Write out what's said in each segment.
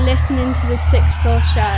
listening to the Sixth Floor Show.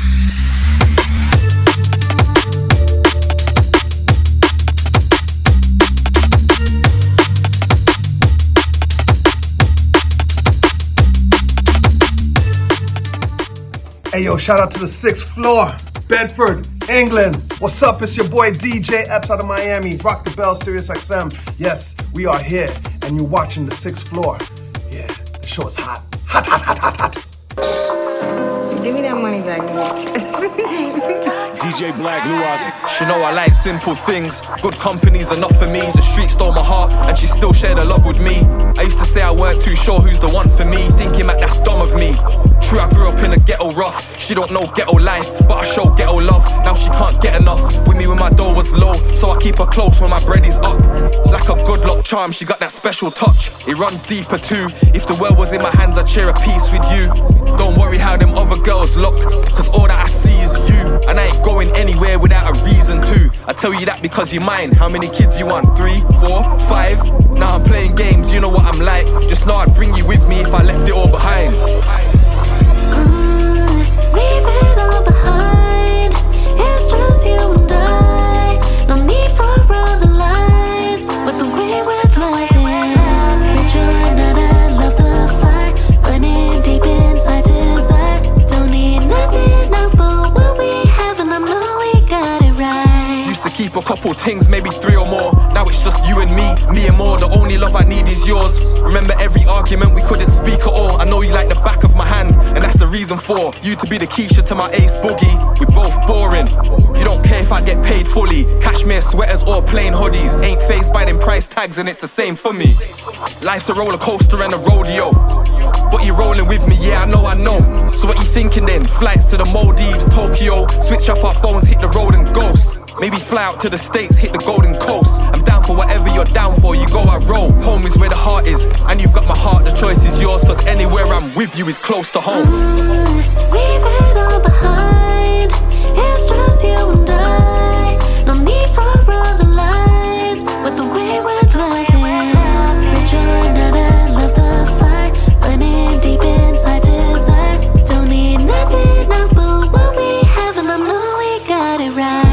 Hey yo, shout out to the 6th floor, Bedford, England. What's up? It's your boy DJ Epps out of Miami. Rock the bell, Sirius XM. Yes, we are here, and you're watching the 6th floor. Yeah, the show is hot. Hot, hot, hot, hot, hot. Give me that money back, Nick. DJ Black, Luas. She know I like simple things. Good company's enough for me. The street stole my heart, and she still shared her love with me. I used to say I weren't too sure who's the one for me, thinking that that's dumb of me. True, I grew up in the ghetto rough. She don't know ghetto life, but I show ghetto love. Now she can't get enough. With me when my door was low, so I keep her close when my bread is up. Like a good luck charm, she got that special touch. It runs deeper too. If the world was in my hands, I'd share a piece with you. Don't worry how them other girls look, cause all that I see is you. And I ain't going anywhere without a reason to. I tell you that because you're mine. How many kids you want? 3, 4, 5? Now I'm playing games, you know what I'm like. Just know I'd bring you with me if I left it all behind. Leave it all behind. It's just you and I. No need for all the lies. With the way we're living, but you're not I love the fire. Burning deep inside desire. Don't need nothing else but what we have, and I know we got it right. Used to keep a couple things, maybe 3 or more. Now it's just you and me and more. The only love I need is yours. Remember every argument, we couldn't speak at all. I know you like the back of my hand, and that's the reason for you to be the Keisha to my Ace Boogie. We're both boring. You don't care if I get paid fully. Cashmere sweaters or plain hoodies. Ain't phased by them price tags, and it's the same for me. Life's a roller coaster and a rodeo, but you're rolling with me, yeah, I know. So what you thinking then? Flights to the Maldives, Tokyo. Switch off our phones, hit the road and ghost. Maybe fly out to the States, hit the Golden Coast. I'm down for whatever you're down for, you go, I roll. Home is where the heart is, and you've got my heart, the choice is yours. Cause anywhere I'm with you is close to home. Leave it all behind. It's just you and I. No need for all the lies. With the way we're living, but you're not I love the fire. Burning deep inside desire. Don't need nothing else but what we have, and I know we got it right.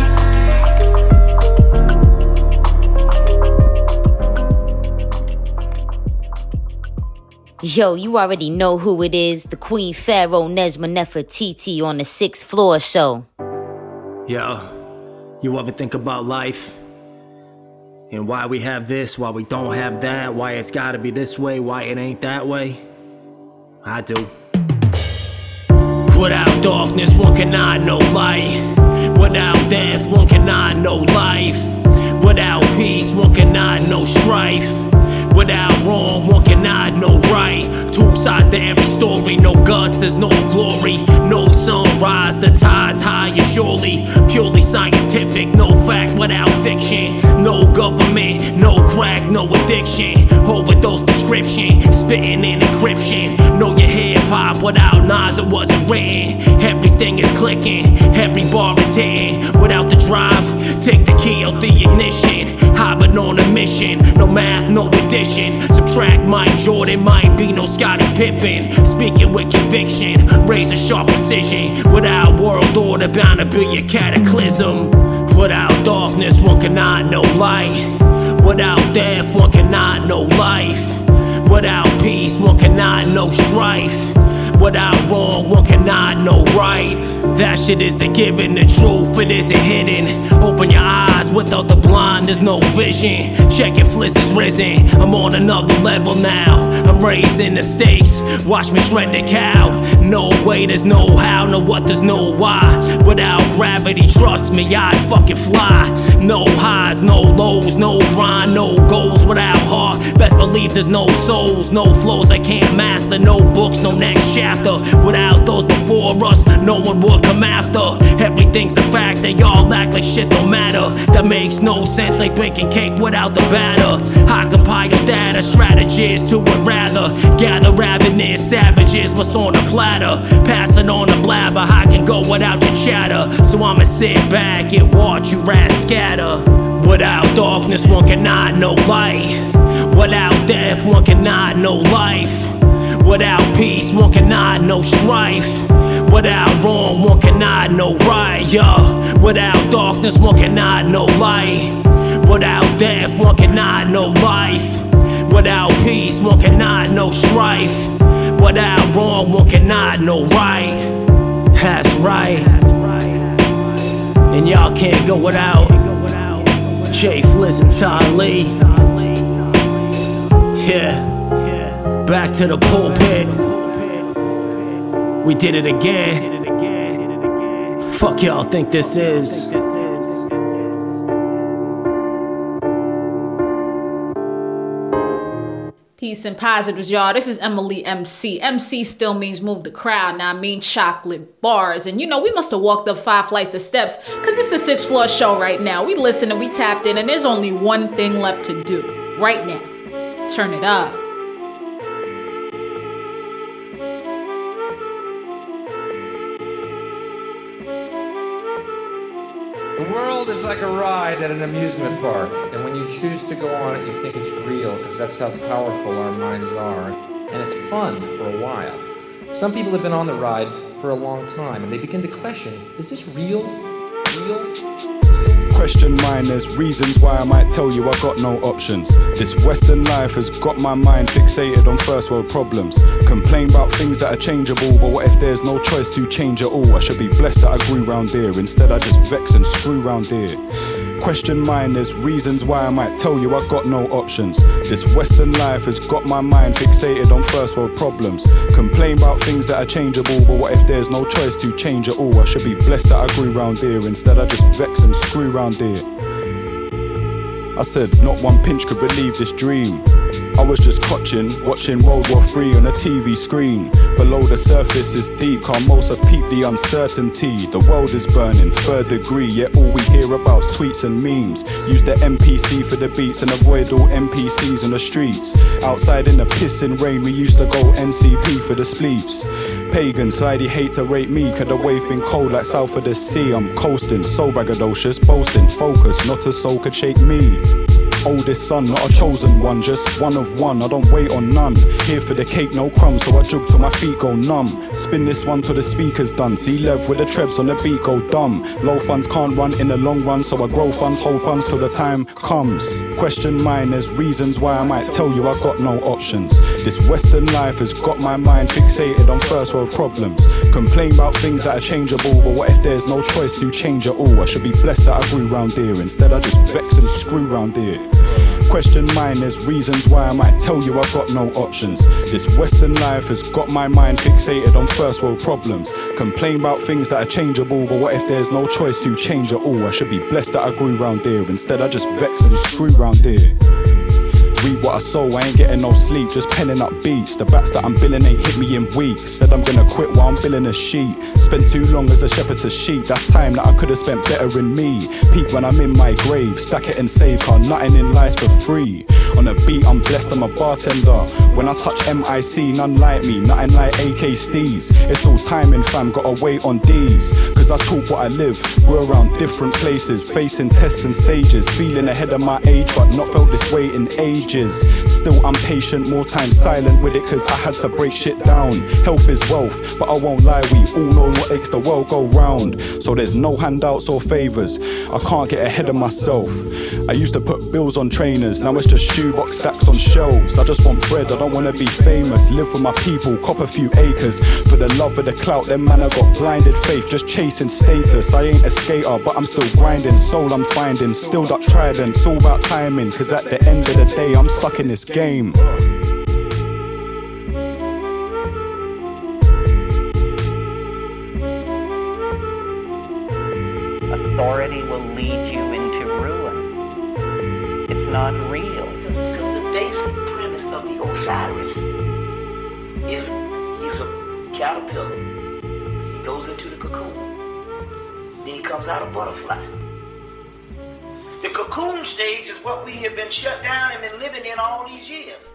Yo, you already know who it is. The Queen Pharaoh, Nejma Nefertiti on the 6th Floor Show. Yo, you ever think about life? And why we have this, why we don't have that, why it's gotta be this way, why it ain't that way? I do. Without darkness, one cannot know light. Without death, one cannot know life. Without peace, one cannot know strife. Without wrong, one cannot know right. Two sides to every story. No guts, there's no glory. No sunrise, the tide's higher surely. Purely scientific, no fact without fiction. No government, no crack, no addiction. Overdose prescription, spitting in encryption. Know your hip-hop without Nas, it wasn't written. Everything is clicking, every bar is hitting. Without the drive, take the key out the ignition. Hobbit on a mission, no math, no addition. Subtract Mike Jordan, might be no Scottie Pippen. Speaking with conviction, razor sharp precision. Without world order, bound to be a cataclysm. Without darkness, one cannot know light. Without death, one cannot know life. Without peace, one cannot know strife. Without wrong, one cannot know right. That shit isn't given, the truth, it isn't hidden. Open your eyes, without the blind, there's no vision. Check if Fliss is risen, I'm on another level now. I'm raising the stakes, watch me shred the cow. No way, there's no how, no what, there's no why. Without gravity, trust me, I'd fucking fly. No highs, no lows, no grind, no goals. Without heart, best believe there's no souls. No flows I can't master, no books, no next chapter. Without those before us, no one would come after. Everything's a fact, they all act like shit don't matter. That makes no sense, like baking cake without the batter. I compile data, strategies to it rather. Gather ravenous savages, what's on the platter. Pass it on the blabber, I can go without your chatter. So I'ma sit back and watch you rats scatter. Without darkness, one cannot know light. Without death, one cannot know life. Without peace, one cannot know strife. Without wrong, one cannot know right, yeah. Without darkness, one cannot know light. Without death, one cannot know life. Without peace, one cannot know strife. Without wrong, one cannot know right. That's right. And y'all can't go without Jay Fliss and Ty Lee. Yeah, back to the pulpit. We did it again. Fuck y'all think this is. Peace and positives, y'all. This is Emily MC. MC still means move the crowd. Now I mean chocolate bars. And you know, we must have walked up 5 flights of steps, because it's the 6th Floor show right now. We listen and we tapped in, and there's only one thing left to do right now. Turn it up. The world is like a ride at an amusement park, and when you choose to go on it, you think it's real, because that's how powerful our minds are. And it's fun for a while. Some people have been on the ride for a long time, and they begin to question, is this real? Question mine, there's reasons why I might tell you I got no options. This Western life has got my mind fixated on first world problems. Complain about things that are changeable, but what if there's no choice to change it all? I should be blessed that I grew round here, instead I just vex and screw round here. Question mine, there's reasons why I might tell you I got no options. This Western life has got my mind fixated on first world problems. Complain about things that are changeable, but what if there's no choice to change it all? I should be blessed that I grew round here, instead I just vex and screw round here. I said not one pinch could relieve this dream. I was just watching World War III on a TV screen. Below the surface is deep, can't most have peeped the uncertainty. The world is burning, 3rd degree, yet all we hear about's tweets and memes. Use the MPC for the beats and avoid all NPCs on the streets. Outside in the pissing rain, we used to go NCP for the spleeps. Pagan, sidey hate to rate me, could the wave been cold like south of the sea. I'm coasting, so braggadocious, boasting, focus, not a soul could shake me. Oldest son, not a chosen one, just one of one, I don't wait on none. Here for the cake, no crumbs, so I jug till my feet go numb. Spin this one till the speaker's done, see Lev with the trebs on the beat go dumb. Low funds can't run in the long run, so I grow funds, hold funds till the time comes. Question mine, there's reasons why I might tell you I got no options. This Western life has got my mind fixated on first world problems. Complain about things that are changeable, but what if there's no choice to change it all? I should be blessed that I grew round here, instead I just vex and screw round here. Question mine, there's reasons why I might tell you I got no options. This Western life has got my mind fixated on first world problems. Complain about things that are changeable, but what if there's no choice to change it all? I should be blessed that I grew round here, instead I just vex and screw round here. Read what I sow, I ain't getting no sleep, just penning up beats. The bats that I'm billing ain't hit me in weeks. Said I'm gonna quit while I'm billing a sheet. Spent too long as a shepherd to sheep, that's time that I could've spent better in me. Peak when I'm in my grave, stack it and save, car nothing in life's for free. On a beat I'm blessed, I'm a bartender. When I touch MIC, none like me, nothing like AK Steez. It's all timing fam, gotta wait on D's. Cause I talk what I live, grew around different places, facing tests and stages, feeling ahead of my age but not felt this way in ages. Still I'm patient, more time silent with it, cause I had to break shit down. Health is wealth, but I won't lie, we all know what makes the world go round. So there's no handouts or favours, I can't get ahead of myself. I used to put bills on trainers, now it's just shoebox stacks on shelves. I just want bread, I don't wanna be famous. Live for my people, cop a few acres. For the love of the clout, them man I got blinded faith, just chasing status. I ain't a skater, but I'm still grinding, soul I'm finding, still duck trident. It's all about timing, cause at the end of the day I'm stuck in this game. Authority will lead you into ruin. It's not real. Because the basic premise of the Osiris is he's a caterpillar. He goes into the cocoon. Then he comes out a butterfly. The cocoon stage is what we have been shut down and been living in all these years.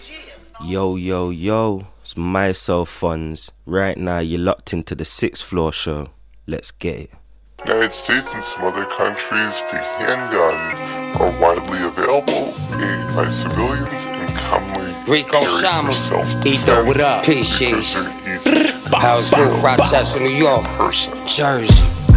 Yo, it's myself Funds. Right now you're locked into the 6th Floor show. Let's get it. United States and some other countries, the handgun are widely available, made by civilians and commonly Rico Shama, Etho, what up? Peace, cheese. House Roof, Rochester, New York, Jersey.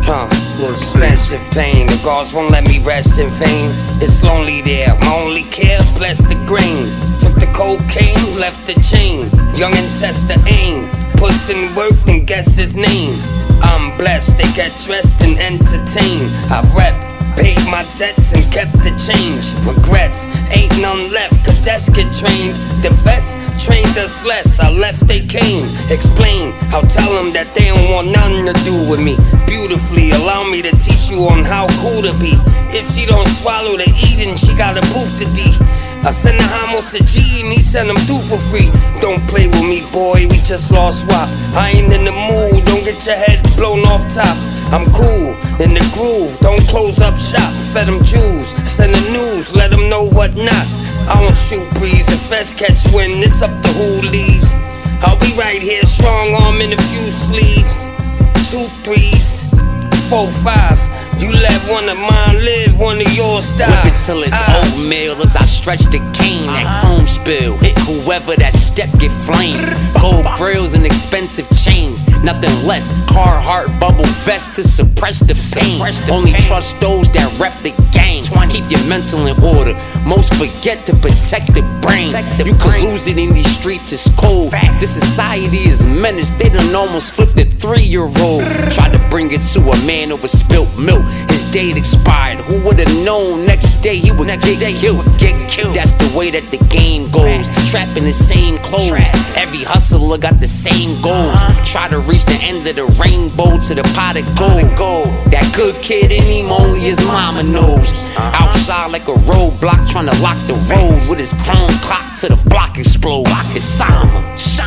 Expensive pain, the guards won't let me rest in vain. It's lonely there, my only care, bless the green. Took the cocaine, left the chain. Young and test the aim. Puss in work and guess his name. I'm blessed, they get dressed and entertained. I rep, paid my debts and kept the change. Regrets, ain't none left, cadets get trained. The vets trained us less, I left they came. Explain, I'll tell them that they don't want nothing to do with me. Beautifully, allow me to teach you on how cool to be. If she don't swallow the eating, she got a booth to D. I send the homos to G and he send them through for free. Don't play with me, boy, we just lost swap. I ain't in the mood, don't get your head blown off top. I'm cool, in the groove, don't close up shop. Fed them Jews, send the news, let them know what not. I don't shoot breeze, if feds catch wind, it's up to who leaves. I'll be right here, strong arm in a few sleeves. 2 3s, 4 5s. You let one of mine live, one of yours die. Whip it till it's oatmeal as I stretch the cane. That chrome spill, hit whoever that step get flamed. Gold grills and expensive chains, nothing less. Carhartt bubble vest to suppress the pain. Only trust those that rep the game. Keep your mental in order. Most forget to protect the brain. You could lose it in these streets, it's cold. This society is menaced, they done almost flipped a 3-year-old. Tried to bring it to a man over spilt milk. His date expired. Who would've known next day he would get killed? That's the way that the game goes. Trapped in the same clothes. Every hustler got the same goals. Try to reach the end of the rainbow to the pot of gold. That good kid in him only his mama knows. Outside like a roadblock trying to lock the road with his chrome clock to the block explode. It's Sama.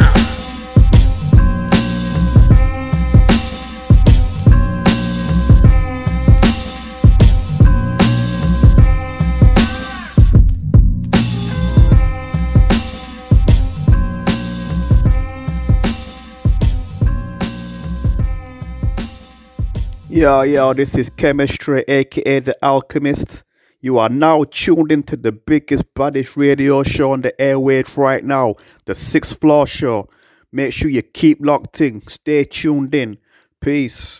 Yo, this is Chemistry, aka The Alchemist. You are now tuned into the biggest, baddest radio show on the airwaves right now, the 6th Floor Show. Make sure you keep locked in, stay tuned in. Peace.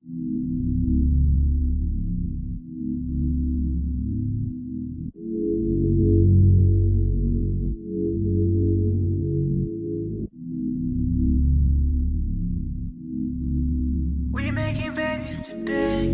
We making babies today.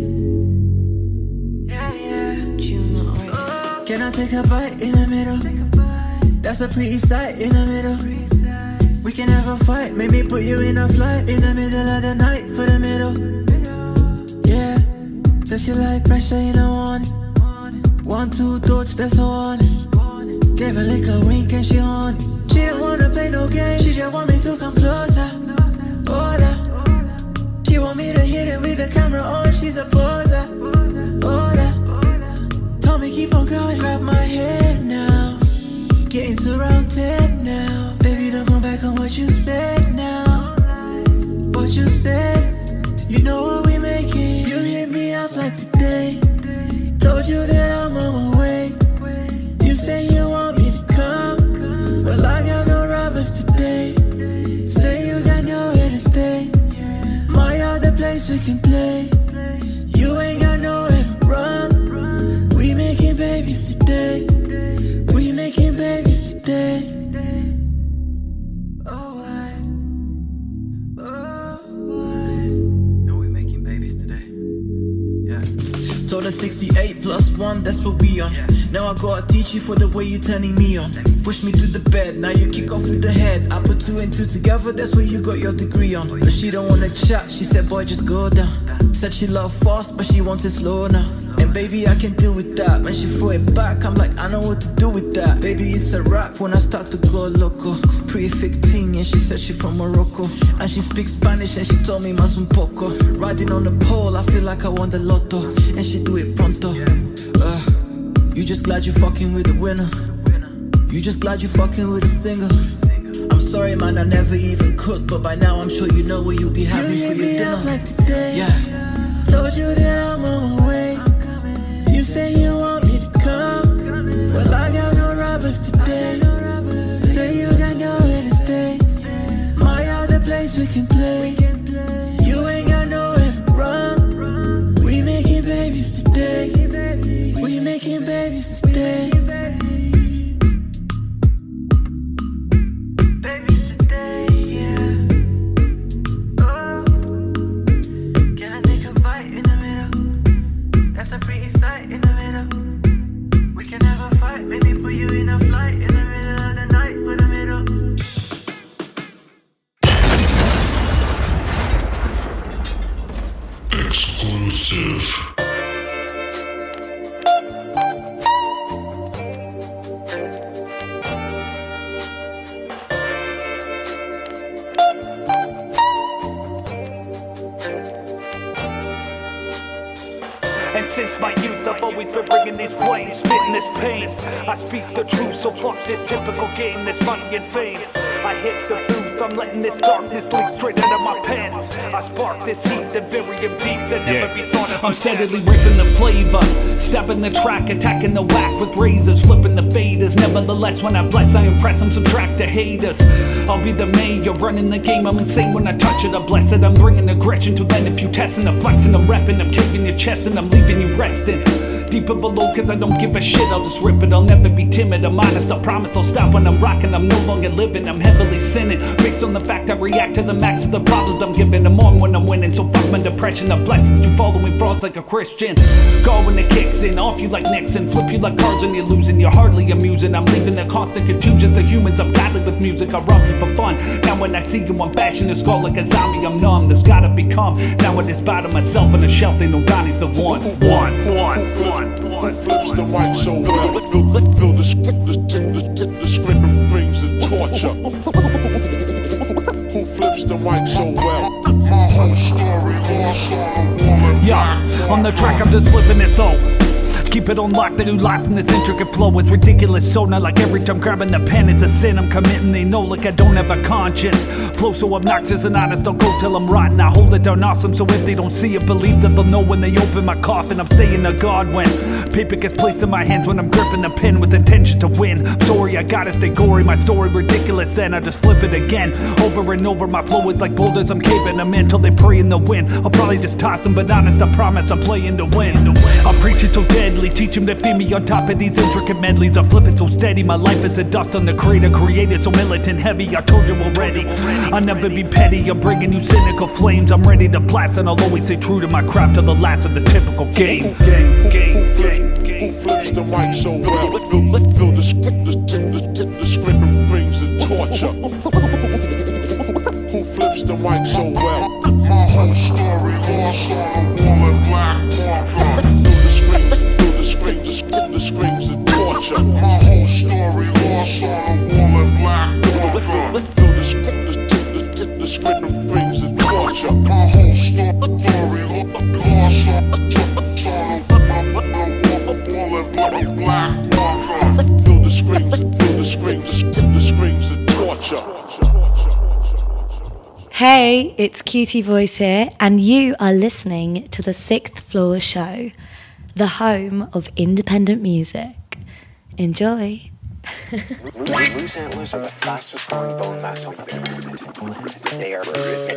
Yeah. Can I take a bite in the middle? That's a pretty sight in the middle. We can have a fight, make me put you in a flight in the middle of the night for the middle. Yeah, says she like pressure, you don't want it. 1, 2 touch, that's a warning. Gave her like a wink and she on it. She don't wanna play no game, she just want me to come closer. Hola. She want me to hit it with the camera on, she's a poser. Hola. Told me keep on going, grab my head now. Getting to round 10 now. Baby, don't come back on what you said now. What you said, you know what we making. You hit me up like today. Told you that I'm on my way. You say you want me to come. Well, I got no robbers today. Say you got nowhere to stay. My other place we can play. You ain't got nowhere to run. We making babies today. We making babies today. Told her 68 plus 1, that's what we on. Now I gotta teach you for the way you turning me on. Push me to the bed, now you kick off with the head. I put 2 and 2 together, that's what you got your degree on. But she don't wanna chat, she said boy just go down. Said she love fast, but she wants it slow now. And baby I can deal with that. When she throw it back, I'm like I know what to do with that. Baby it's a rap when I start to go loco. Pretty thick thing and she said she from Morocco. And she speaks Spanish and she told me más un poco. Riding on the pole, I feel like I won the lotto. And she do it pronto. You just glad you fucking with the winner. You just glad you fucking with a singer. I'm sorry man, I never even cooked, but by now I'm sure you know what you'll be having for your dinner. You hit me up like today. Yeah. Told you that I'm on my way. You say you want me to come. Well I got no robbers today. Say you babies today. Babies today, yeah. Oh, can I take a bite in the middle? That's a pretty sight in the middle. We can have a fight, maybe put you in a flight in the middle of the night for the middle. Exclusive. And since my youth, I've always been bringing these flames, spitting this pain. I speak the truth, so fuck this typical game, this money and fame. I hit the booth, I'm letting this darkness leak straight out of my pen. I spark this heat, then bury him deep, that never be thought of. I'm steadily ripping the flavor, stepping the track, attacking the whack with razors, flipping the faders. Nevertheless, when I bless, I impress them, subtract the haters. I'll be the mayor, running the game, I'm insane when I touch it, I bless it. I'm bringing aggression to then if you testing, I'm flexing, I'm repping, I'm kicking your chest and I'm leaving you resting. Deeper below, cause I don't give a shit, I'll just rip it, I'll never be timid, I'm honest, I promise I'll stop when I'm rocking, I'm no longer living, I'm heavily sinning. Based on the fact I react to the max of the problems I'm giving, I'm on when I'm winning, so fuck my depression, I'm blessed that you following frauds like a Christian. Go when it kicks in, off you like Nixon, flip you like cards when you're losing, you're hardly amusing, I'm leaving the constant confusions of humans, I'm godly with music, I rock you for fun. Now when I see you, I'm bashing the skull like a zombie, I'm numb, there's gotta be calm. Now I just bow to myself on the shelf, they know Donnie's the one. Who flips the mic so well? Feel the script of dreams and torture. Who flips the mic so well? My whole story lost on the wall and yeah, on the track I'm just flipping it though. Keep it on lock, the new life in this intricate flow is ridiculous. So not like every time grabbing the pen, it's a sin I'm committing. They know like I don't have a conscience. Flow so obnoxious and honest, I'll go till I'm rotten. I hold it down awesome, so if they don't see it, believe that they'll know when they open my coffin. I'm staying a god when paper gets placed in my hands, when I'm gripping the pen with intention to win. I'm sorry, I gotta stay gory, my story ridiculous, then I just flip it again. Over and over, my flow is like boulders, I'm caving them in till they pray in the wind. I'll probably just toss them, but honest, I promise I'm playing to win. I'm preaching so deadly, teach them to feed me on top of these intricate medleys. I'm flipping so steady, my life is a dust on the creator. Created so militant heavy, I told you already. I'll never be petty, I'm bringing you cynical flames. I'm ready to blast and I'll always stay true to my craft till the last of the typical game. Who flips the mic so well? Feel the script of dreams and torture. Who flips the mic so well? My whole story lost on the wall and black marker. Feel the screams and torture. My whole story lost on the wall and black marker. Feel the script of dreams and torture. My whole story lost on the black marker. Feel the screams and torture. Hey, it's Cutie Voice here, and you are listening to the Sixth Floor Show, the home of independent music. Enjoy. Loose antlers are the fastest growing bone mass on the planet. They are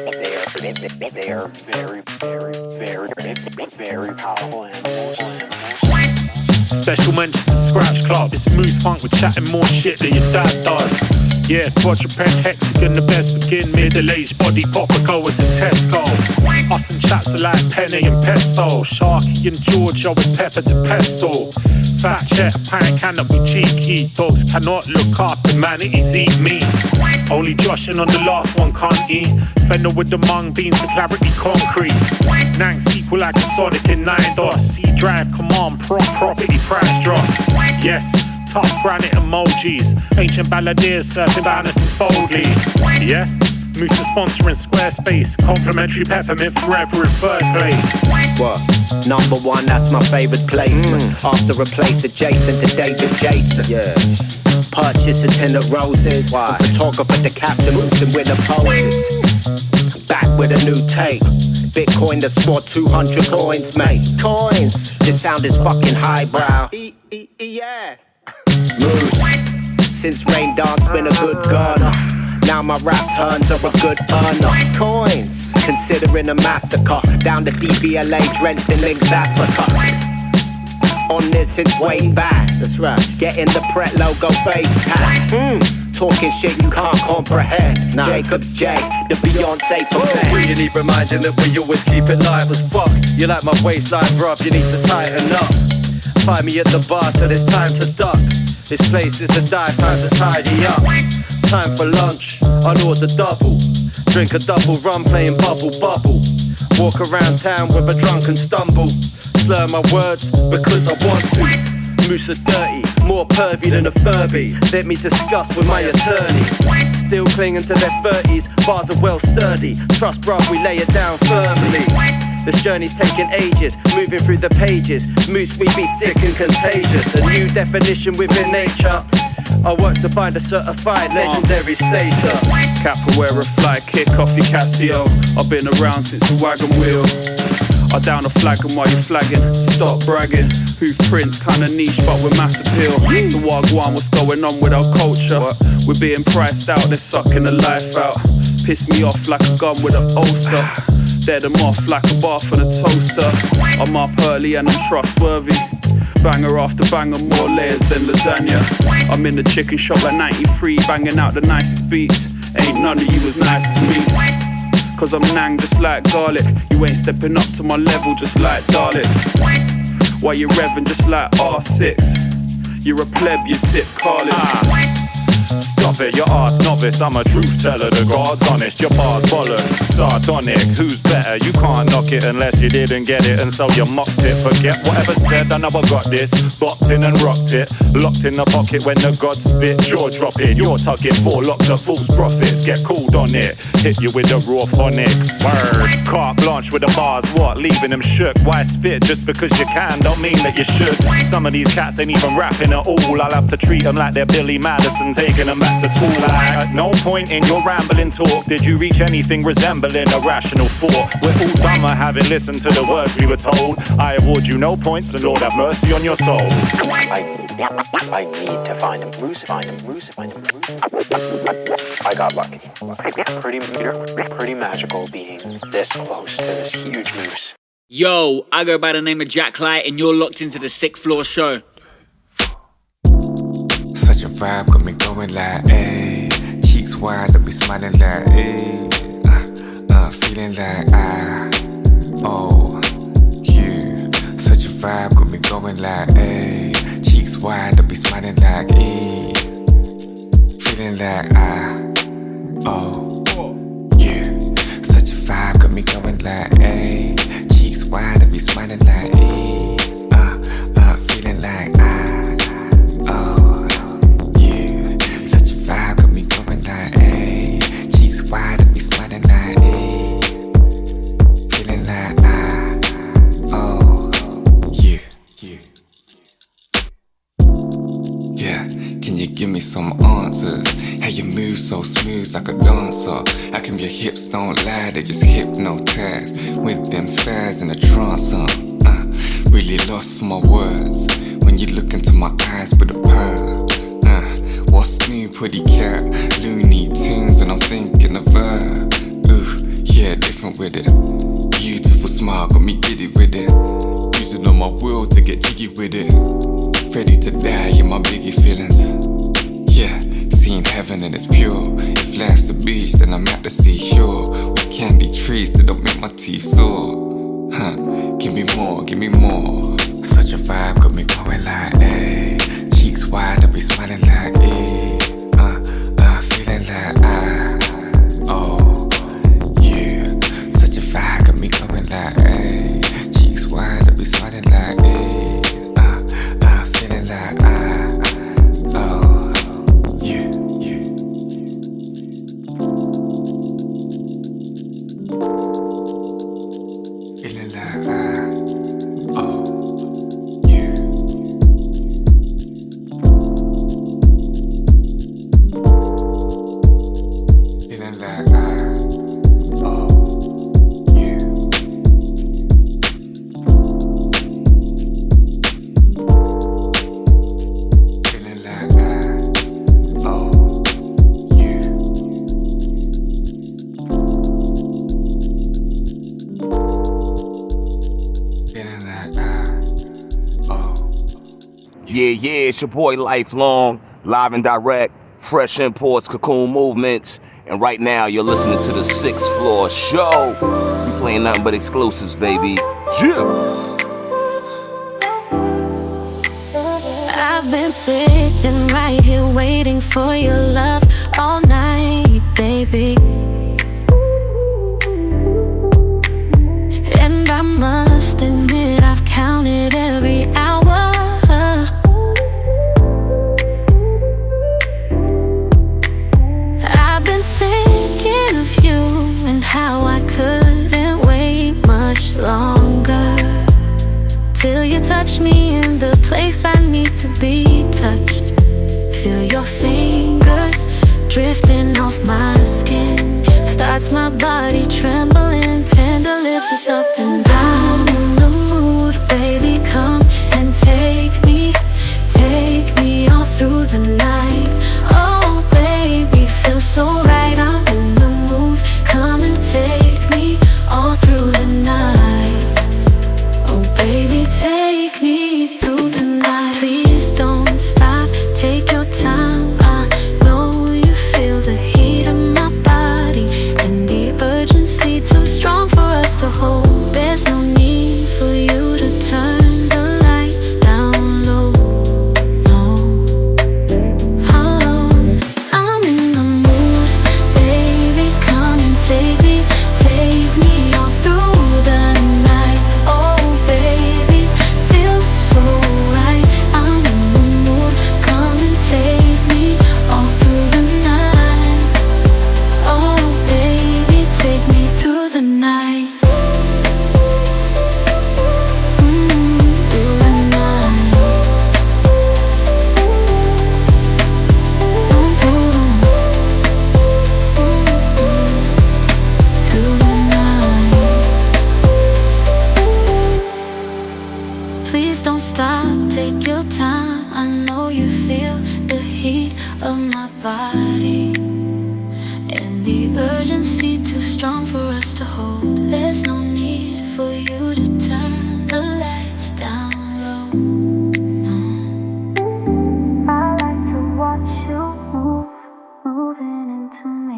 very powerful animals. Special mention to Scratch Club. It's Moose Funk with chatting more shit than your dad does. Yeah, quadruped hexagon, the best begin. Middle-aged body popper going to Tesco. Us and chats are like Penny and Pesto. Sharky and George always pepper to pesto. Fat check, a pint cannot be cheeky. Dogs cannot look after humanities eat meat. Only Joshin on the last one can't eat. Fender with the mung beans to clarity concrete. Nang sequel like a Sonic in 9 DOS. C-Drive, command, property price drops. Yes, tough granite emojis. Ancient balladeers surfing bannisters boldly. Yeah, Moose is sponsoring Squarespace. Complimentary peppermint forever in third place. What? Number one, that's my favorite placement. After a place adjacent to David Jason. Yeah. Purchase a tin of roses. Why? A photographer to capture Moose and winner poses. Back with a new tape. Bitcoin to swat 200 coins, mate. Coins. This sound is fucking highbrow. Yeah. Moose. Since Rain Dance been a good gunner. Now my rap turns are a good earner. Coins. Considering a massacre. Down to DVLA, Dresden, Links, Africa. On this since way back. That's right. Getting the Pret logo face tag. Talking shit you can't comprehend. Jacob's J, the Beyonce for men. We need reminding that we always keep it live as fuck. You like my waistline, bruv, you need to tighten up. Find me at the bar till it's time to duck. This place is a dive, time to tidy up. Time for lunch, I'll order double. Drink a double rum, playing bubble bubble. Walk around town with a drunken stumble. Slur my words because I want to. Moose are dirty, more pervy than a Furby. Let me discuss with my attorney. Still clinging to their 30s, bars are well sturdy. Trust bruv, we lay it down firmly. This journey's taking ages, moving through the pages. Moose, we be sick and contagious. A new definition within nature. I work to find a certified legendary status. Capoeira fly, kick off your Casio. I've been around since the wagon wheel. I down a flagon while you're flagging. Stop bragging. Hoof prints, kinda niche, but with mass appeal. So Wagwan, what's going on with our culture? We're being priced out, they're sucking the life out. Piss me off like a gun with an ulcer. Dead them off like a bath and a toaster. I'm up early and I'm trustworthy. Banger after banger, more layers than lasagna. I'm in the chicken shop like 93, banging out the nicest beats. Ain't none of you as nice as me. Cause I'm nang just like garlic. You ain't stepping up to my level just like Daleks. Why you revving just like R6? You're a pleb, you sip Carlin. Stop it, your arse novice, I'm a truth teller, the God's honest. Your bar's bollocks, sardonic, who's better? You can't knock it unless you didn't get it, and so you mocked it. Forget whatever said, I know I got this. Bopped in and rocked it, locked in the pocket when the God spit. Jaw dropping, you're tugging 4 locks of false profits. Get cooled on it, hit you with the raw phonics. Word, carte blanche with the bars, what? Leaving them shook. Why spit just because you can, don't mean that you should. Some of these cats ain't even rapping at all. I'll have to treat them like they're Billy Madison, taking them back to school. Like, at no point in your rambling talk did you reach anything resembling a rational thought. We're all dumber having listened to the words we were told. I award you no points and Lord have mercy on your soul. I need to find him. Moose. I got lucky. Pretty magical being this close to this huge moose. Yo, I go by the name of Jack Light and you're locked into the 6th Floor Show. Such a vibe got me going like, ayy. Cheeks wide, I be smiling like, ayy. Feeling like, oh, you. Such a vibe got me going like, ayy. Cheeks wide, I be smiling like, ayy. Feeling like, oh, you. Such a vibe got me going like, ayy. Cheeks wide, I be smiling like, ayy. Feeling like, oh. Vibe got me going like, ayy. Cheeks wide, I be smiling like, ayy. Feeling like, oh, you. Yeah, can you give me some answers? How you move so smooth like a dancer? How come your hips don't lie, they just hypnotize? With them thighs in a trance, really lost for my words. When you look into my eyes with a pearl. What's new, putty cat? Looney Tunes when I'm thinking of her. Ooh, yeah, different with it. Beautiful smile, got me giddy with it. Using all my will to get jiggy with it. Ready to die in my biggie feelings. Yeah, seeing heaven and it's pure. If life's a beach, then I'm at the seashore. With candy trees that don't make my teeth sore. Give me more, give me more. Such a vibe got me going like, ayy. Cheeks wide, I be smiling like, ayy. Feeling like, oh, you. Such a vibe got me going like, ayy. Cheeks wide, I be smiling like, ayy. Feeling like, oh, you. Feeling like, oh, you. Yeah, it's your boy Lifelong, live and direct, fresh imports, cocoon movements. And right now, you're listening to the 6th Floor Show. We playing nothing but exclusives, baby. Yeah. I've been sitting right here waiting for your love all night, baby. And I must admit I've counted every hour. I've been thinking of you and how I couldn't wait much longer till you touch me in the place I need to be touched. Feel your fingers drifting off my skin. Starts my body trembling. Tender lips is up and down. In the mood, baby, come and take me all through the night. Oh, baby, feels so right. I'm in the mood. Come and take me all through the night. Oh, baby, take me through the night. Please don't stop, take your time. I know you feel the heat of my body and the urgency too strong for us to hold. There's no need for you to turn the lights down low. No, oh, I'm in the mood, baby, come and take me all through the night. Oh, baby, feels so right. I'm in the mood, come and take me all through the night. Oh, baby, take me through the night. Through the night. Through the night. Please don't stop, take your time. I know you feel the heat of my body and the urgency too strong for us to hold. There's no need for you to turn the lights down low. No. I like to watch you move, moving into me.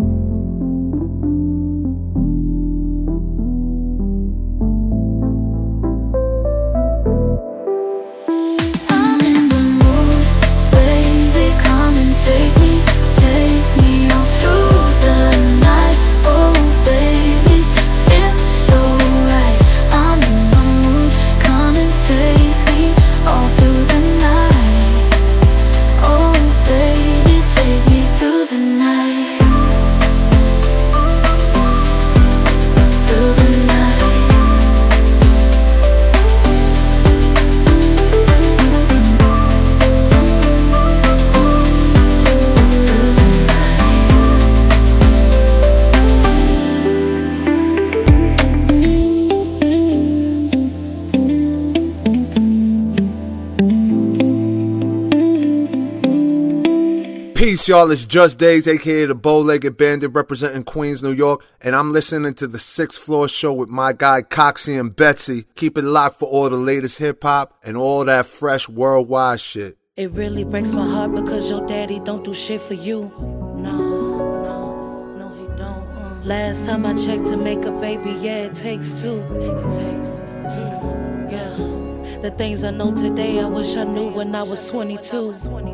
I'm in the mood, baby, come and take me all through the night. Oh, baby, feels so right. I'm in the mood, come and take me all through the night. Oh, baby, take me through the night. Through the night. Peace, y'all. It's Just Days, aka the Bow-Legged Bandit, representing Queens, New York, and I'm listening to the 6th Floor Show with my guy Coxie and Betsy. Keep it locked for all the latest hip-hop and all that fresh worldwide shit. It really breaks my heart because your daddy don't do shit for you. No, he don't. Last time I checked to make a baby, yeah, it takes two. It takes two, yeah. The things I know today, I wish I knew when I was 22.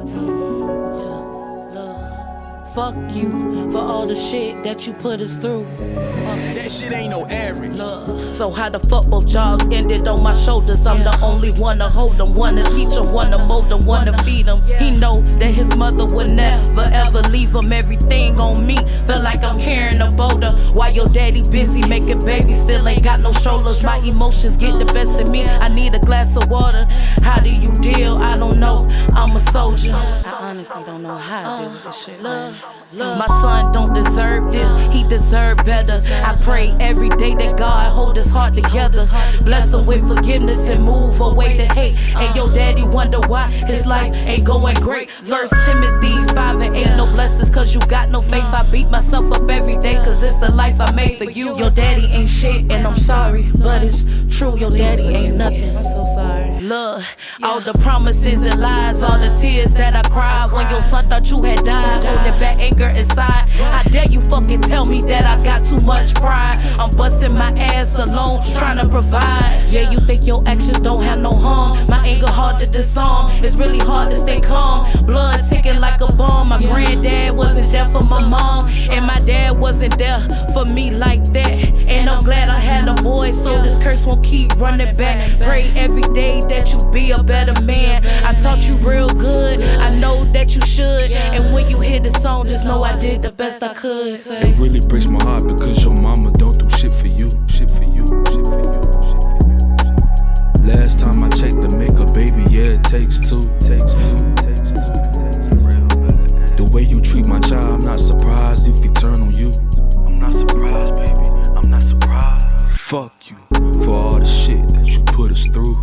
Fuck you for all the shit that you put us through. That shit ain't no average. Look, so how the fuck both jobs ended on my shoulders? I'm the only one to hold them, one to teach them, one to mold them, one to feed them. He know that his mother would never ever leave him. Everything on me feel like I'm carrying a boulder while your daddy busy making babies, still ain't got no strollers. My emotions get the best of me. I need a glass of water. How do you deal? I don't know. I'm a soldier. I honestly don't know how to deal with this shit. Look, My son don't deserve this, he deserve better. I pray every day that God hold his heart together. Bless him with forgiveness and move away the hate. And your daddy wonder why his life ain't going great. 1 Timothy 5:8, no blessings cause you got no faith. I beat myself up every day cause it's the life I made for you. Your daddy ain't shit and I'm sorry, but it's true, your daddy ain't nothing. I'm so sorry. Look, all the promises and lies, all the tears that I cried when your son thought you had died, holding back anger inside. How dare you fucking tell me that I got too much pride? I'm busting my ass alone, trying to provide. Yeah, you think your actions don't have no harm. My anger hard to disarm, it's really hard to stay calm. Blood ticking like a bomb. My granddad wasn't there for my mom, and my dad wasn't there for me like that. And I'm glad I had a boy, so this curse won't keep running back. Pray every day that you be a better man. I taught you real good, I know that you should. And when you hear the song, just know I did the best I could. It really breaks my heart because your mama don't do shit for you. Shit for you, shit for you, shit for you. Last time I checked to make a baby, yeah, it takes two. The way you treat my child, I'm not surprised if he turn on you. I'm not surprised, baby, I'm not surprised. Fuck you for all the shit that you put us through.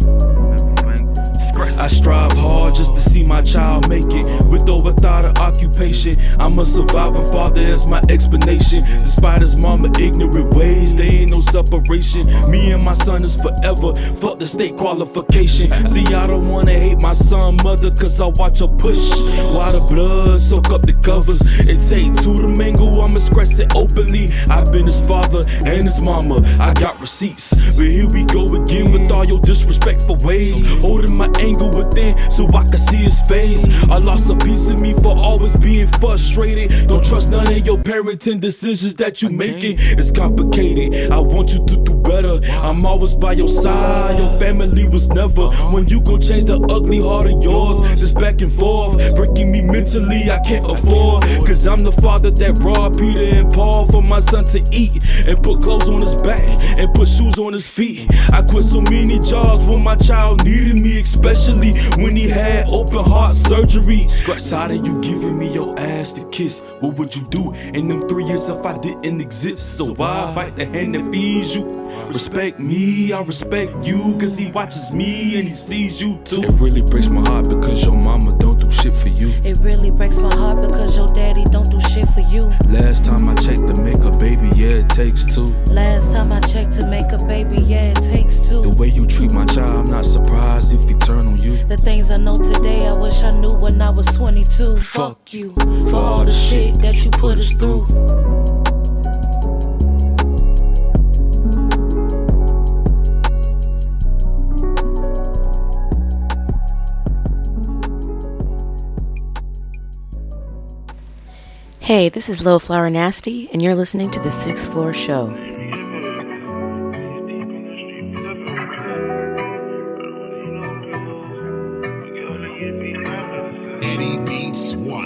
I strive hard just to see my child make it, with or without an occupation. I'm a surviving father, that's my explanation. Despite his mama ignorant ways, there ain't no separation. Me and my son is forever, fuck the state qualification. See, I don't wanna hate my son mother, cause I watch her push while the blood soak up the covers. It take two to mingle, I'ma express it openly. I've been his father and his mama, I got receipts. But here we go again with all your disrespectful ways, holding my anger within so I can see his face. I lost a piece of me for always being frustrated. Don't trust none of your parenting decisions that you making. It's complicated, I want you to do better. I'm always by your side, your family was never. When you gon' change the ugly heart of yours, just back and forth, breaking me mentally, I can't afford. Cause I'm the father that robbed Peter and Paul for my son to eat, and put clothes on his back, and put shoes on his feet. I quit so many jobs when my child needed me, especially when he had open heart surgery. Tired of you giving me your ass to kiss. What would you do in them 3 years if I didn't exist? So why bite the hand that feeds you? Respect me, I respect you, cause he watches me and he sees you too. It really breaks my heart because your mama don't do shit for you. It really breaks my heart because your daddy don't do shit for you. Last time I checked to make a baby, yeah, it takes two. Last time I checked to make a baby, yeah, it takes two. The way you treat my child, I'm not surprised if he turn on you. The things I know today, I wish I knew when I was 22. Fuck you for all the shit that you put us through. Hey, this is Lil Flower Nasty, and you're listening to The Sixth Floor Show. Eddie Beats 1.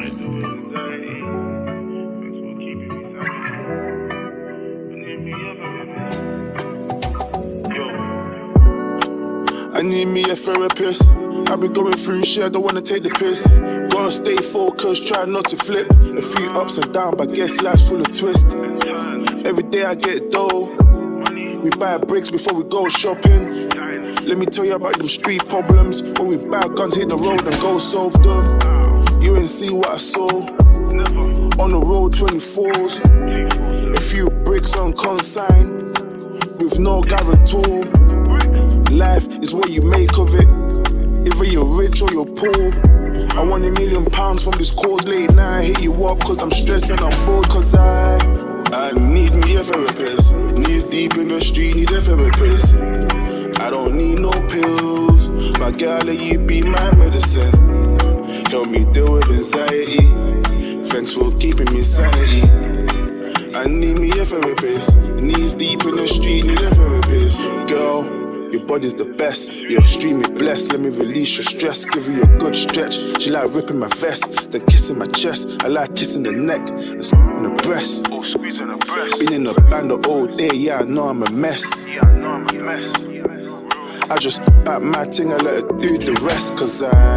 I need me a therapist. I've been going through shit, I don't wanna take the piss. Gotta stay focused, try not to flip. A few ups and downs, but guess life's full of twists. Every day I get dough. We buy bricks before we go shopping. Let me tell you about them street problems. When we buy guns, hit the road and go solve them. You ain't see what I saw. On the road, 24s. A few bricks on consign, with no guarantor. Life is what you make of it, either you're rich or you're poor. I want £1 million from this cause. Late night, hit you up cause I'm stressed and I'm bored. Cause I need me a therapist. Knees deep in the street, need a therapist. I don't need no pills, but girl, let you be my medicine. Help me deal with anxiety. Thanks for keeping me sanity. I need me a therapist. Knees deep in the street, need a therapist. Girl, your body's the best, you're extremely blessed. Let me release your stress, give you a good stretch. She like ripping my vest, then kissing my chest. I like kissing the neck, and in the breast. Oh, squeezing the breast. Been in the band the whole day, yeah, I know I'm a mess. Yeah, I know I'm a mess. I just back my thing and let her do the rest. Cause I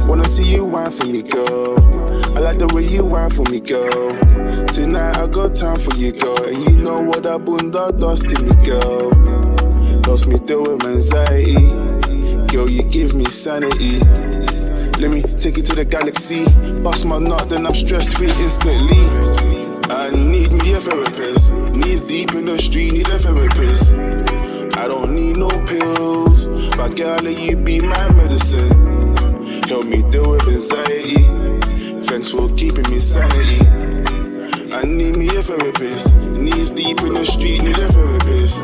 Wanna see you whine for me, girl. I like the way you whine for me, girl. Tonight I got time for you, girl. And you know what that bunda does to me, girl. Helps me deal with my anxiety. Girl, you give me sanity. Let me take you to the galaxy. Bust my nut, then I'm stress-free instantly. I need me a therapist. Knees deep in the street, need a therapist. I don't need no pills, but girl, let you be my medicine. Help me deal with anxiety. Thanks for keeping me sanity. I need me a therapist. Knees deep in the street, need a therapist.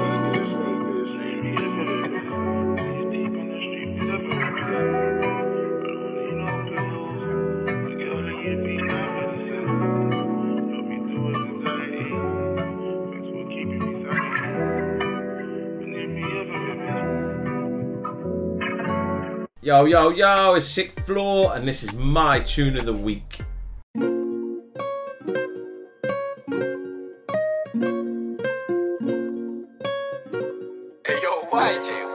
Yo, yo, yo, it's Sixth Floor, and this is my tune of the week. Hey, yo, YJ.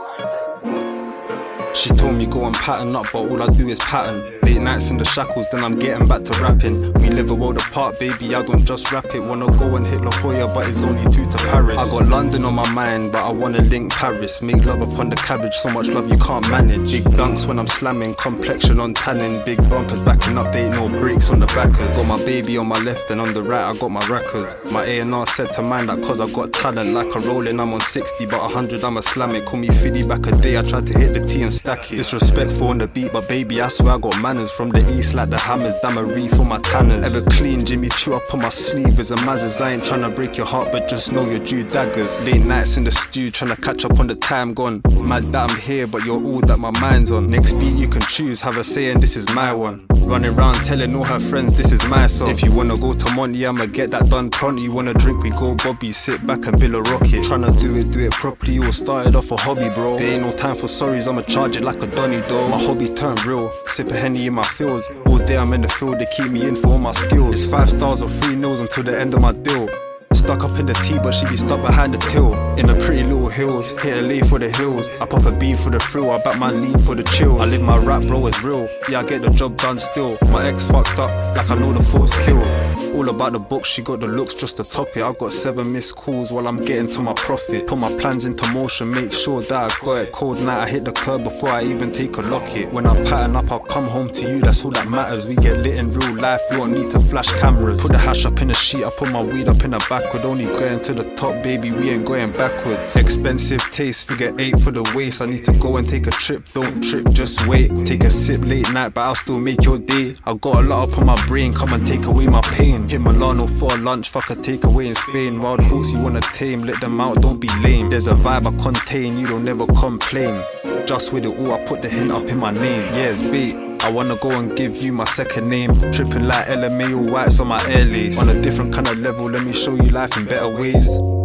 She told me go and pattern up, but all I do is pattern. Late nights in the shackles, then I'm getting back to rapping. We live a world apart, baby, I don't just rap it. Wanna go and hit La Jolla, but it's only 2 to Paris. I got London on my mind, but I wanna link Paris. Make love upon the cabbage, so much love you can't manage. Big dunks when I'm slamming, complexion on tanning. Big bumpers backing up, they ain't no brakes on the backers. Got my baby on my left and on the right, I got my rackers. My A&R said to mind that cause I got talent. Like a rolling, I'm on 60, but 100 I'm a slam it. Call me Fiddy back a day, I tried to hit the T and stack it. Disrespectful on the beat, but baby, I swear I got manners. From the east like the hammers, damn a reef for my tanners. Ever clean, Jimmy Choo up on my sleeve is a Mazes. I ain't tryna break your heart, but just know you're due daggers. Late nights in the stew, tryna catch up on the time gone. Mad that I'm here, but you're all that my mind's on. Next beat you can choose, have a say and this is my one. Running round telling all her friends this is my song. If you wanna go to Monty, I'ma get that done pronto. You wanna drink, we go Bobby, sit back and bill a rocket. Tryna do it properly, you all started off a hobby, bro. There ain't no time for sorries, I'ma charge it like a Donny though. My hobby turned real, sip a Henny in my fields. All day I'm in the field, they keep me in for all my skills. It's 5 stars or 3 nils until the end of my deal. Stuck up in the T, but she be stuck behind the till. In the pretty little hills, hit a lay for the hills. I pop a bean for the thrill, I back my lean for the chill. I live my rap, bro, it's real. Yeah, I get the job done still. My ex fucked up, like I know the full skill. All about the book, she got the looks just to top it. I got 7 missed calls while I'm getting to my profit. Put my plans into motion, make sure that I got it. Cold night, I hit the curb before I even take a locket. When I pattern up, I'll come home to you, that's all that matters. We get lit in real life, you don't need to flash cameras. Put the hash up in the sheet, I put my weed up in the backward. Only going to the top, baby, we ain't going backwards. Expensive taste, figure 8 for the waist. I need to go and take a trip, don't trip, just wait. Take a sip late night, but I'll still make your day. I got a lot up on my brain, come and take away my pain. Hit Milano for lunch, fuck a takeaway in Spain. Wild thoughts you wanna tame, let them out, don't be lame. There's a vibe I contain, you don't never complain. Just with it all, I put the hint up in my name. Yeah, it's bait. I wanna go and give you my second name. Tripping like LMA, all whites on my air lace. On a different kind of level, let me show you life in better ways.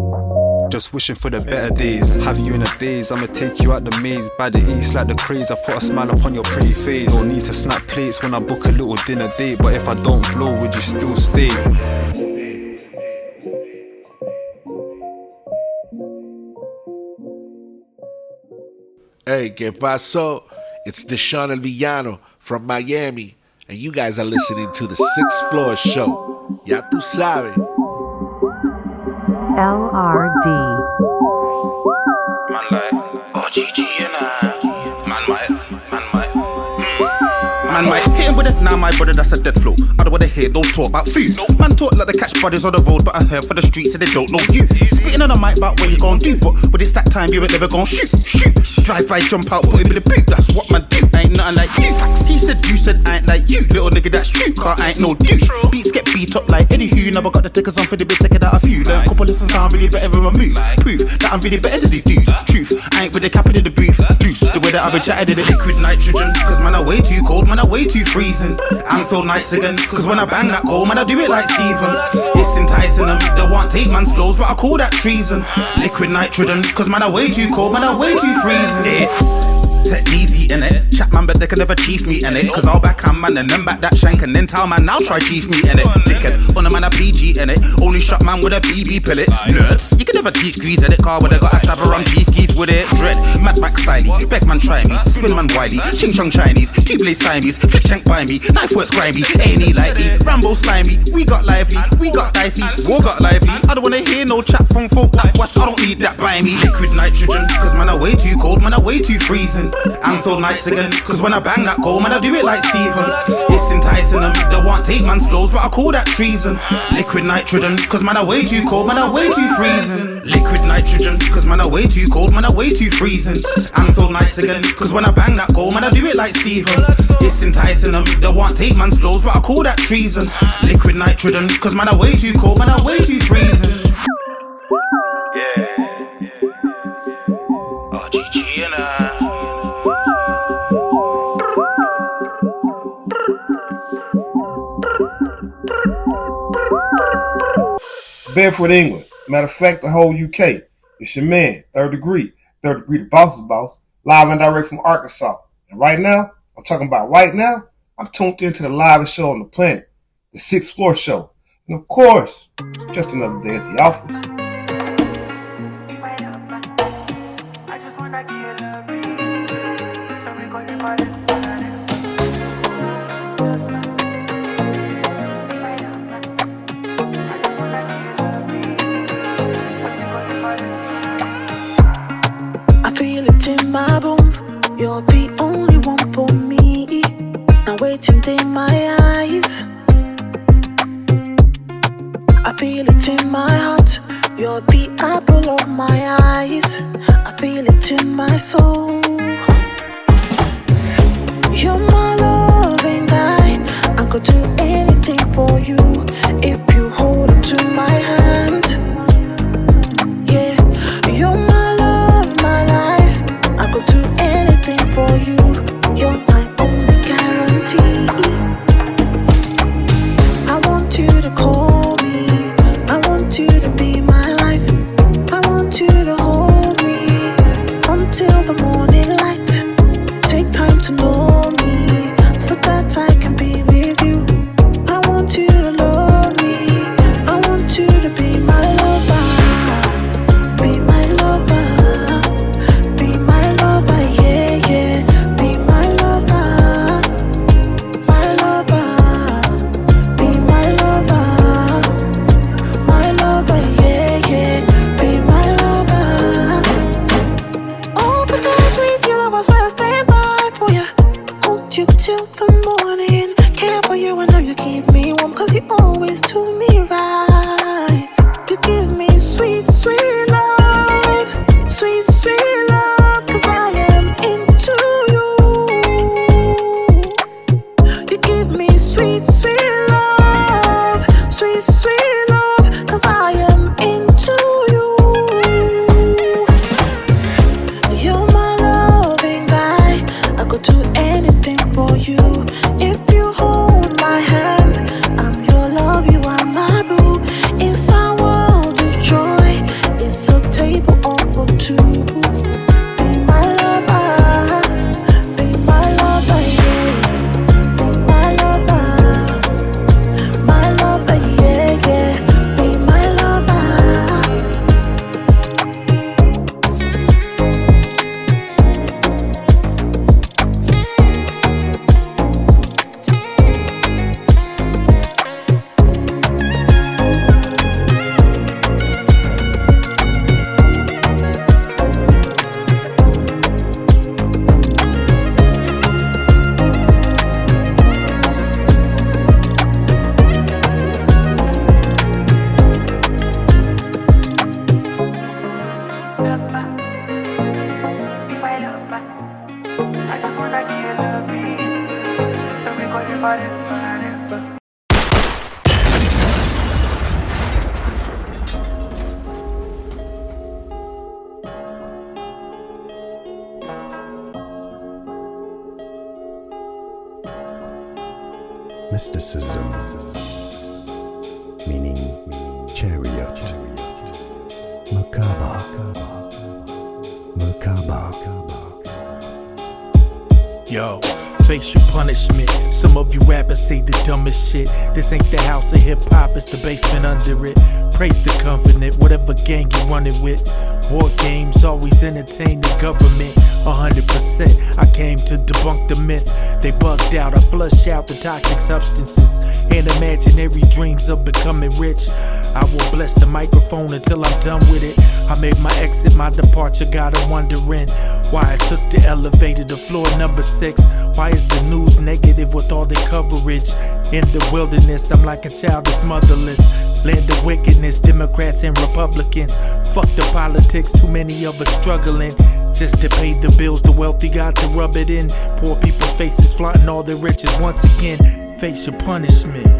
Just wishing for the better days. Have you in a daze, I'ma take you out the maze. By the east like the craze, I put a smile upon your pretty face. No need to snap plates when I book a little dinner date. But if I don't blow, would you still stay? Hey, que paso? It's Deshaun El Villano from Miami, and you guys are listening to the Sixth Floor Show. Ya tu sabes. LRD. Man like, oh GG and Man might hit him with it, now my brother that's a dead flow. I don't wanna hear, don't talk about food. Man talk like the catch brothers on the road, but I heard for the streets and they don't know you. Spitting on the mic about what you gon' do, but when it's that time you ain't never gon' shoot. Drive by, jump out, put him in the boot, that's what man do. I ain't nothing like you. He said you said I ain't like you, little nigga that's true, car I ain't no dude. Beats get beat up like anywho, never got the tickers on for the bit, taking out a few. Learn a couple lessons how I'm really better in my moves. Proof that I'm really better than these dudes. Truth, I ain't with the capping in the booth. Loose, the way that I've been chatting in the liquid nitrogen. Cause man I way too cold, man I way too freezing. I'm feel nice again, cause when I bang that goal, man I do it like Steven. It's enticing them, they want take man's flows, but I call that treason. Liquid nitrogen, cause man I way too cold, man I way too freezing. Yeah. Take easy in it. Chat man, but they can never cheese me in it. Cause I'll back a man and then back that shank and then tell man now try cheese me in it. Dickhead, on a man a PG in it. Only shot man with a BB pellet. Nerds, you can never teach grease in it. Car where they got a stabber on beef keep with it. Dread, mad back styly. Beg man try me. Spin man wily. Ching chong Chinese. Two blaze Siamese. Flick shank by me. Knife works grimy. Ain't he likely? Rambo slimy. We got lively. We got dicey. War got lively. I don't wanna hear no chat from folk that west. I don't need that by me. Liquid nitrogen. Cause man are way too cold. Man are way too freezing. Anfield nights again. Cause when I bang that goal, man I do it like Steven. It's enticing them. They want take man's flows, but I call that treason. Liquid nitrogen. Cause man are way too cold. Man are way too freezing. Liquid nitrogen. Cause man are way too cold. Man are way too freezing. Anfield nights again. Cause when I bang that goal, man I do it like Steven. It's enticing them. They want take man's flows, but I call that treason. Liquid nitrogen. Cause man are way too cold. Man are way too freezing. Bedford, England. Matter of fact, the whole UK. It's your man, Third Degree the boss's boss, live and direct from Arkansas. And right now, I'm tuned into the livest show on the planet, the 6th Floor Show. And of course, it's just another day at the office. In my bones, you're the only one for me. Now waiting in my eyes, I feel it in my heart. You're the apple of my eyes. I feel it in my soul. You're my loving guy. I could do anything for you if you hold on to my hand. Yeah, you're my love, my life. I could do anything for you. You're my only guarantee. I want you to call me. I want you to be my life. I want you to hold me until the morning light. Take time to know me so that I can be with you. I want you to love me. I want you to be my lover. Be my lover. Till the morning, care for you, I know you keep me warm, cause you always do me right. You give me sweet, sweet love, sweet, sweet love, cause I am into you. You give me sweet, sweet love, sweet, sweet love, cause I am into you. You're my loving guy, I could do anything for you. If you hold my hand, I'm your love, you are my boo. It's our world of joy, it's a table for two. Be my lover, yeah. Be my lover, yeah, yeah. Be my lover. Mysticism, meaning chariot. Merkaba, Yo, face your punishment. Some of you rappers say the dumbest shit. This ain't the house of hip-hop, it's the basement under it. Praise the covenant, whatever gang you running with. War games always entertain the government. 100%, I came to debunk the myth. They bugged out, I flush out the toxic substances and imaginary dreams of becoming rich. I will bless the microphone until I'm done with it. I made my exit, my departure, got her wondering why I took the elevator to floor number 6. Why is the news negative with all the coverage? In the wilderness, I'm like a child that's motherless. Land of wickedness, Democrats and Republicans. Fuck the politics, too many of us struggling just to pay the bills. The wealthy got to rub it in. Poor people's faces flaunting all their riches once again. Face your punishment.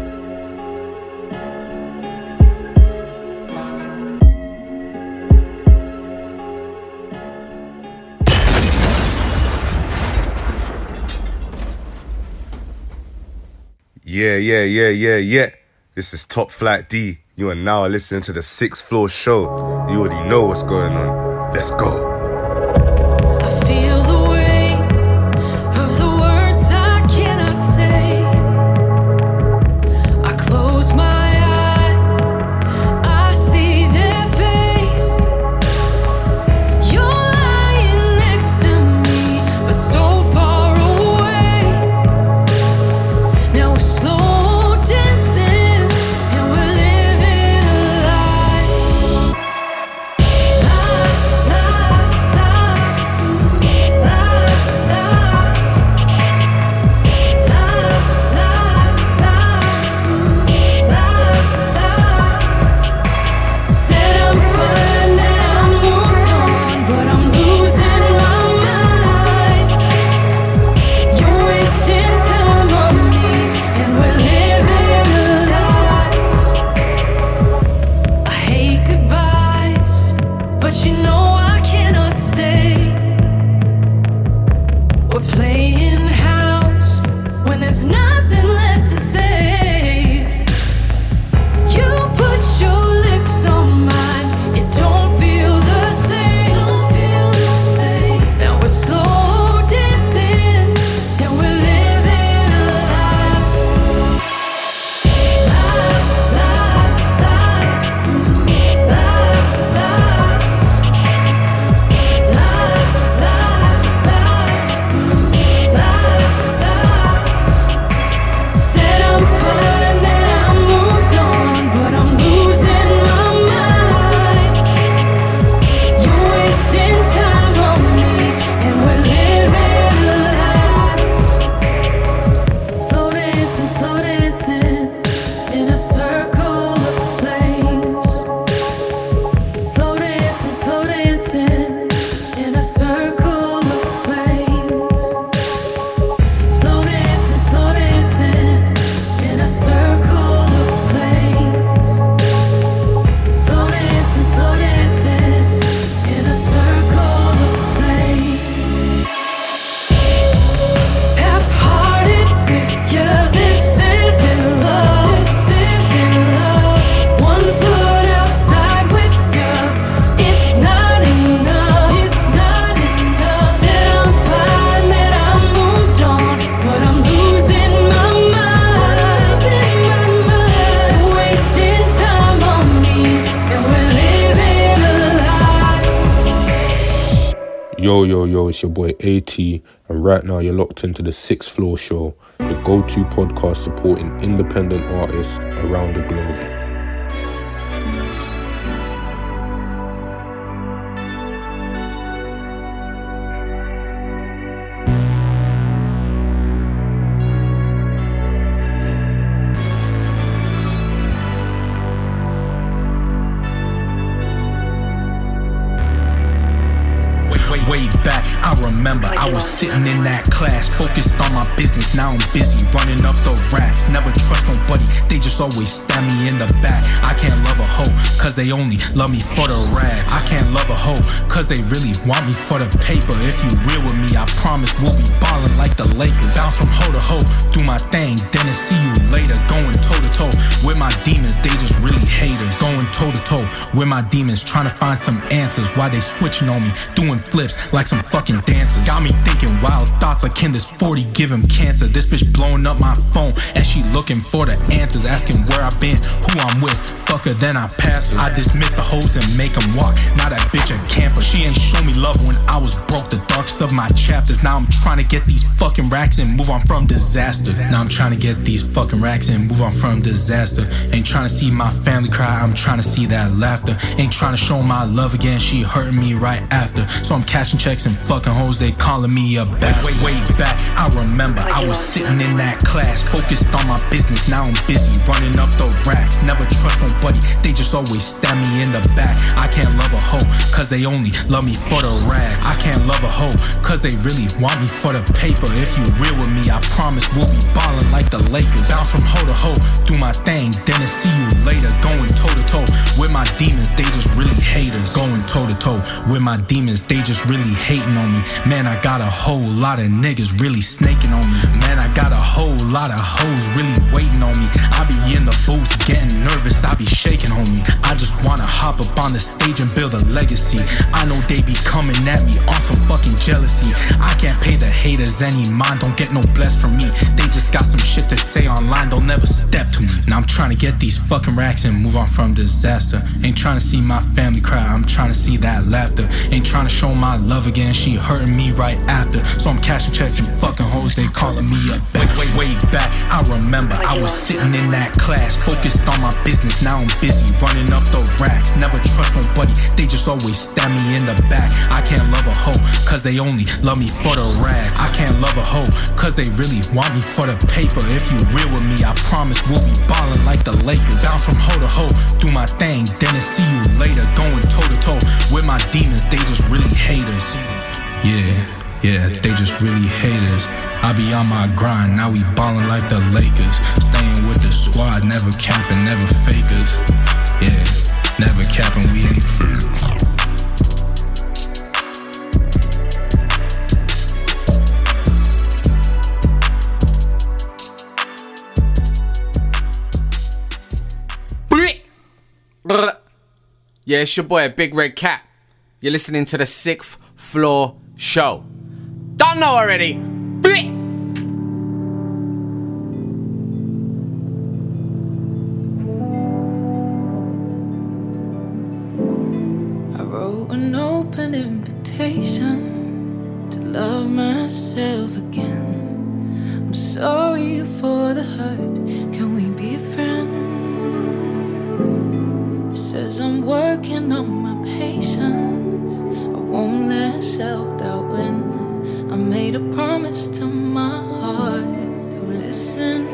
Yeah. This is Top Flight D. You are now listening to the 6th Floor Show. You already know what's going on. Let's go. Yo, it's your boy AT, and right now you're locked into the 6th Floor Show, the go-to podcast supporting independent artists around the globe. Way back, I remember I was sitting in that class, focused on my business. Now I'm busy running up the racks. Never trust nobody, they just just always stab me in the back. I can't love a hoe, cause they only love me for the rags. I can't love a hoe, cause they really want me for the paper. If you real with me, I promise we'll be ballin' like the Lakers. Bounce from hoe to hoe, do my thing, then I see you later. Going toe to toe with my demons, they just really haters. Going toe to toe with my demons, trying to find some answers. Why they switching on me, doing flips like some fucking dancers. Got me thinking wild thoughts like, can this 40 give him cancer? This bitch blowing up my phone and she looking for the answers, asking where I've been, who I'm with. Fuck her, then I pass her. I dismiss the hoes and make them walk. Now that bitch a camper. She ain't show me love when I was broke, the darkest of my chapters. Now I'm trying to get these fucking racks and move on from disaster. Now I'm trying to get these fucking racks and move on from disaster. Ain't trying to see my family cry, I'm trying to see that laughter. Ain't trying to show my love again, she hurting me right after. So I'm cashing checks and fucking hoes, they calling me a bastard. Way back, I remember I was sitting in that class, focused on my business. Now I'm busy running up the racks. Never trust nobody, they just always stab me in the back. I can't love a hoe, cause they only love me for the rags. I can't love a hoe, cause they really want me for the paper. If you real with me, I promise we'll be ballin' like the Lakers. Bounce from hoe to hoe, do my thing, then I see you later. Going toe to toe with my demons, they just really haters. Going toe to toe with my demons, they just really hating on me. Man, I got a whole lot of niggas really snaking on me. Man, I got a whole lot of hoes really waiting on me. I be in the booth getting nervous, I be shaking on me. I just wanna hop up on the stage and build a legacy. I know they be coming at me on some fucking jealousy. I can't pay the haters any mind, don't get no bless from me. They just got some shit to say online, they'll never step to me. Now I'm trying to get these fucking racks and move on from disaster. Ain't trying to see my family cry, I'm trying to see that laughter. Ain't trying to show my love again, she hurting me right after. So I'm cashing checks and fucking hoes, they calling me a bastard. Way back, I remember I was sitting in that class, focused on my business. Now I'm busy running up the racks. Never trust nobody, they just always stab me in the back. I can't love a hoe, cause they only love me for the rags. I can't love a hoe, cause they really want me for the paper. If you real with me, I promise we'll be ballin' like the Lakers. Bounce from hoe to hoe, do my thing, then I see you later. Going toe to toe with my demons, they just really haters. Yeah, they just really haters. I be on my grind, now we ballin' like the Lakers. Staying with the squad, never capping, never fakers. Yeah, never capping, we ain't fakers. Yeah, it's your boy, Big Red Cat. You're listening to the 6th Floor Show. Don't know already. I wrote an open invitation to love myself again. I'm sorry for the hurt. Can we be friends? It says I'm working on my patience. I won't let self-doubt win. I made a promise to my heart to listen.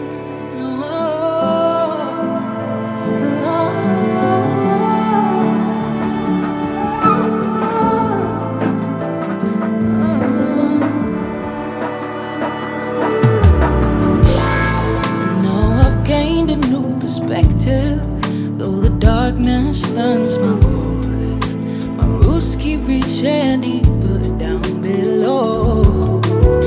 Perspective, though the darkness stunts my growth, my roots keep reaching deeper down below.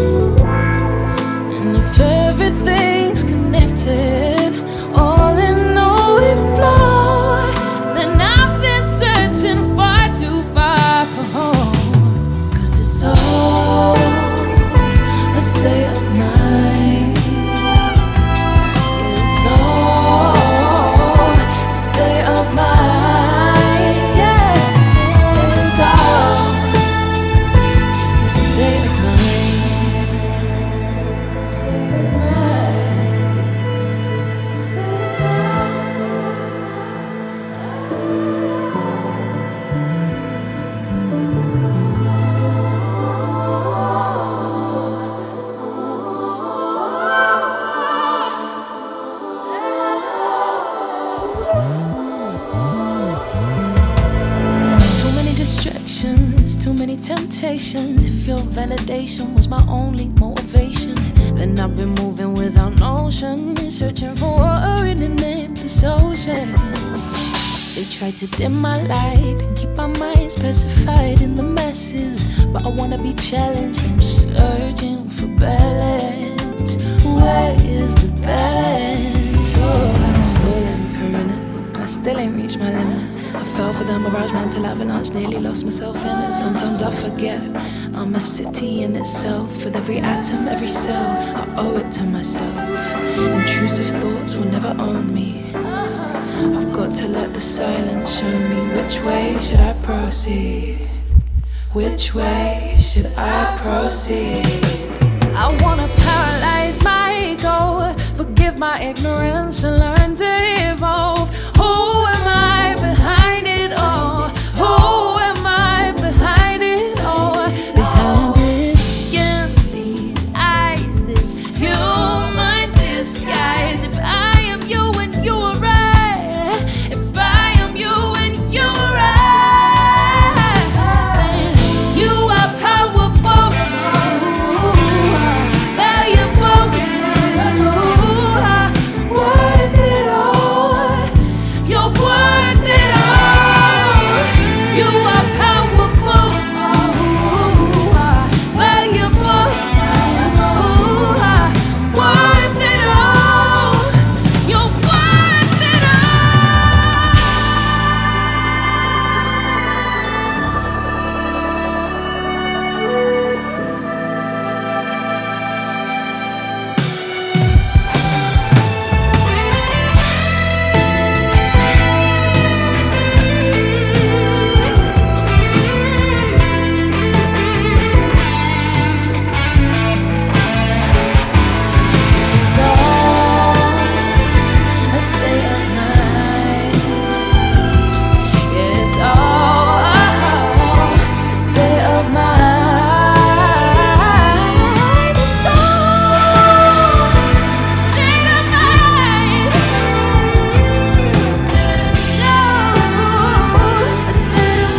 And if everything's connected, all in all we flow, then I've been searching far too far for home. 'Cause it's all a state of mind. It's all temptations. If your validation was my only motivation, then I've been moving without notion, searching for what I really need. surface ocean. They tried to dim my light and keep my mind specified in the messes, but I wanna be challenged. I'm searching for balance. Where is the balance? Oh, I'm still in perimeter. I still ain't reached my limit. I fell for the mirage, mental avalanche, nearly lost myself in it. Sometimes I forget I'm a city in itself. With every atom, every cell, I owe it to myself. Intrusive thoughts will never own me. I've got to let the silence show me which way should I proceed. Which way should I proceed? I wanna paralyze my ego, forgive my ignorance and learn to evolve. Who am I behind it all? Who am I behind it all? Behind this skin, these eyes, this human disguise. If I am you and you are right, if I am you and you are right, you are powerful, valuable, worth it all. You're worth it all. You are powerful, valuable, worth it all. You're worth it a state of mind. It's all a state of mind. It's all a state of mind. No, a state of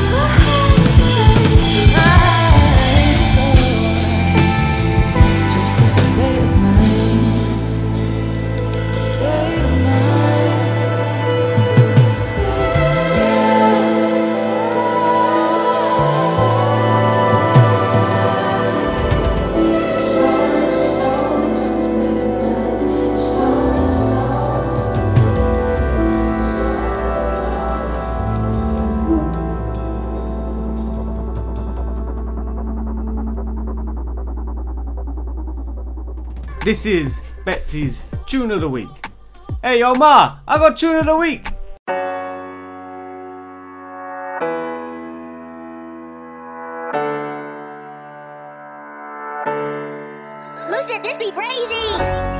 mind. Just a state of mind. State of mind. Soul is soul, just a state of mind. Soul is soul, just a state of This is Betsy's Tune of the Week. Hey, yo, Ma, I got Tune of the Week. Lucid, this be crazy.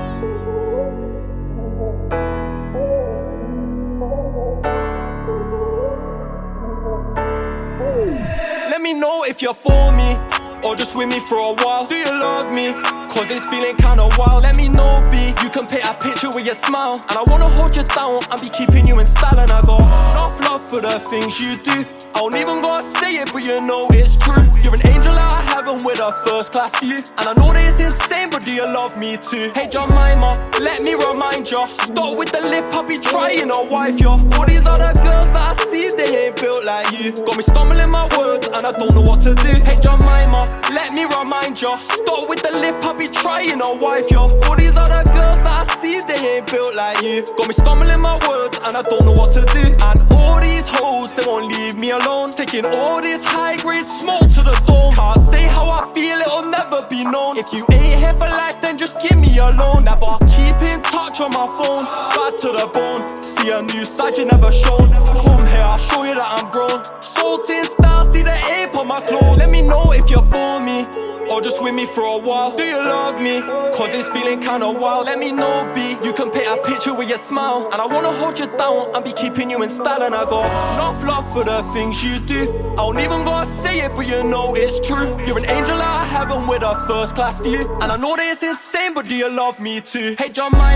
Let me know if you're for me or just with me for a while. Do you love me? Cause it's feeling kinda wild. Let me know, B. You can paint a picture with your smile, and I wanna hold you down and be keeping you in style. And I got enough love for the things you do. I don't even gotta say it, but you know it's true. You're an angel out of heaven with a first class view. And I know that it's insane, but do you love me too? Hey Jemima, let me remind ya. Stop with the lip, I'll be trying to wife ya. All these other girls that I see, they ain't built like you. Got me stumbling my words and I don't know what to do. Hey Jemima, let me remind ya. Stop with the lip, I'll be trying to wife ya. All these other girls that I see, they ain't built like you. Got me stumbling my words and I don't know what to do. And all these hoes, they won't leave me alone. Taking all this high grade smoke to the dome. Can't say how I feel, it'll never be known. If you ain't here for life, then just give me a loan. Never keep in touch on my phone. Bad to the bone, see a new side you never shown. Come here, I'll show you that I'm grown. Salt in style, see the ape on my clothes. Let me know if you're for me or just with me for a while. Do you love me? Cause it's feeling kinda wild. Let me know, B. You can paint a picture with your smile, and I wanna hold you down and be keeping you in style. And I got enough love for the things you do. I don't even gotta say it, but you know it's true. You're an angel out of heaven with a first class view. And I know that it's insane, but do you love me too? Hey Jemima,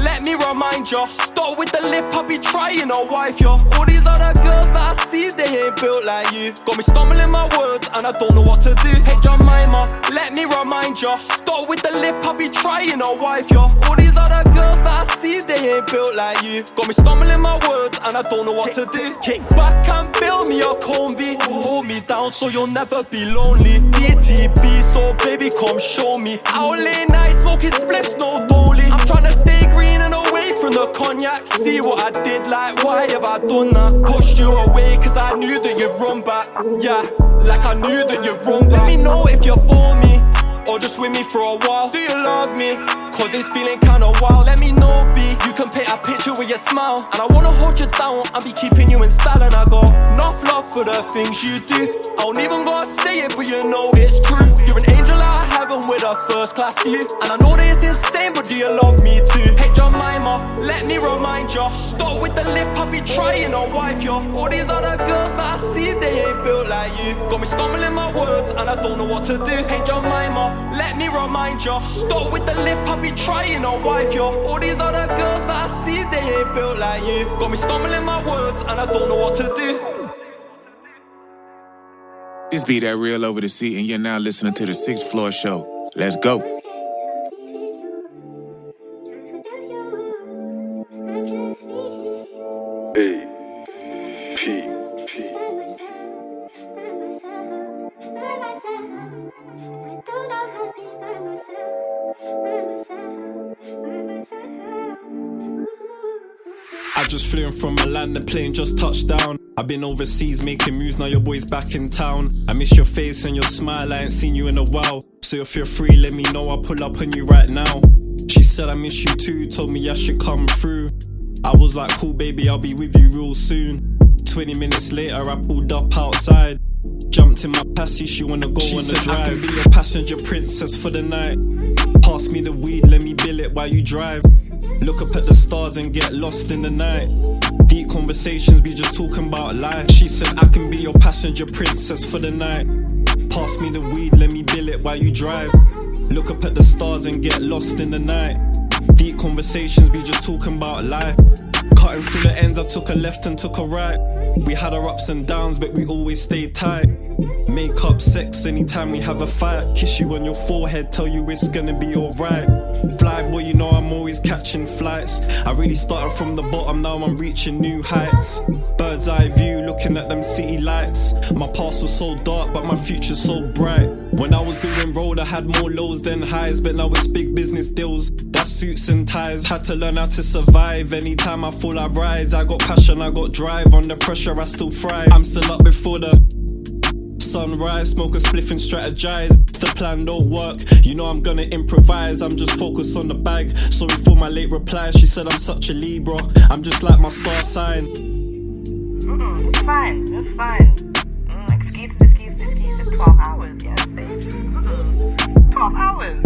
let me remind ya. Start with the lip, I be trying to wife ya. All these other girls that I see, they ain't built like you. Got me stumbling my words and I don't know what to do. Hey Jemima, let me remind ya. Start with the lip, I be trying to wife ya. All these other girls that I see, they ain't built like you. Got me stumbling my words and I don't know what to do. Kick back and build me a combi. Hold me down so you'll never be lonely. DTB, so baby come show me. Out late night smoking spliffs, no dolly. I'm tryna stay green and away from the cognac. See what I did, like why have I done that? Pushed you away cause I knew that you'd run back. Yeah, like I knew that you'd run back. Let me know if you're for me or just with me for a while. Do you love me? Cause it's feeling kinda wild. Let me know, B, you can paint a picture with your smile. And I wanna hold you down and be keeping you in style. And I got enough love for the things you do. I don't even gotta say it, but you know it's true. You're an angel out of heaven with a first class view. And I know that it's insane, but do you love me too? Hey Jemima, let me remind ya. Start with the lip, I be trying to wife ya. All these other girls that I see, they ain't built like you. Got me stumbling my words and I don't know what to do. Hey Jemima, let me remind ya. Start with the lip, I be trying to wife ya. All these other girls that I see, they ain't built like you. Got me stumbling my words and I don't know what to do. This be that real over the seat, and you're now listening to the 6th Floor Show. Let's go. I just flew in from Milan, the plane just touched down. I've been overseas making moves, now your boy's back in town. I miss your face and your smile, I ain't seen you in a while. So if you're free, let me know, I'll pull up on you right now. She said I miss you too, told me I should come through. I was like, cool baby, I'll be with you real soon. 20 minutes later, I pulled up outside. Jumped in my passy, she wanna go on the drive. I can be your passenger princess for the night. Pass me the weed, let me bill it while you drive. Look up at the stars and get lost in the night. Deep conversations, we just talking about life. She said I can be your passenger princess for the night. Pass me the weed, let me bill it while you drive. Look up at the stars and get lost in the night. Deep conversations, we just talking about life. Cutting through the ends, I took a left and took a right. We had our ups and downs, but we always stayed tight. Make up sex anytime we have a fight. Kiss you on your forehead, tell you it's gonna be alright. Fly boy, you know I'm always catching flights. I really started from the bottom, now I'm reaching new heights. Bird's eye view, looking at them city lights. My past was so dark, but my future's so bright. When I was doing road, I had more lows than highs, but now it's big business deals. That's suits and ties, had to learn how to survive. Anytime I fall, I rise. I got passion, I got drive. Under pressure, I still thrive. I'm still up before the sunrise, smoke a spliff and strategize. If the plan don't work, you know I'm gonna improvise. I'm just focused on the bag. Sorry for my late replies. She said I'm such a Libra. I'm just like my star sign. It's fine, it's fine. Excuse. It's 12 hours, yeah, safe. 12 hours.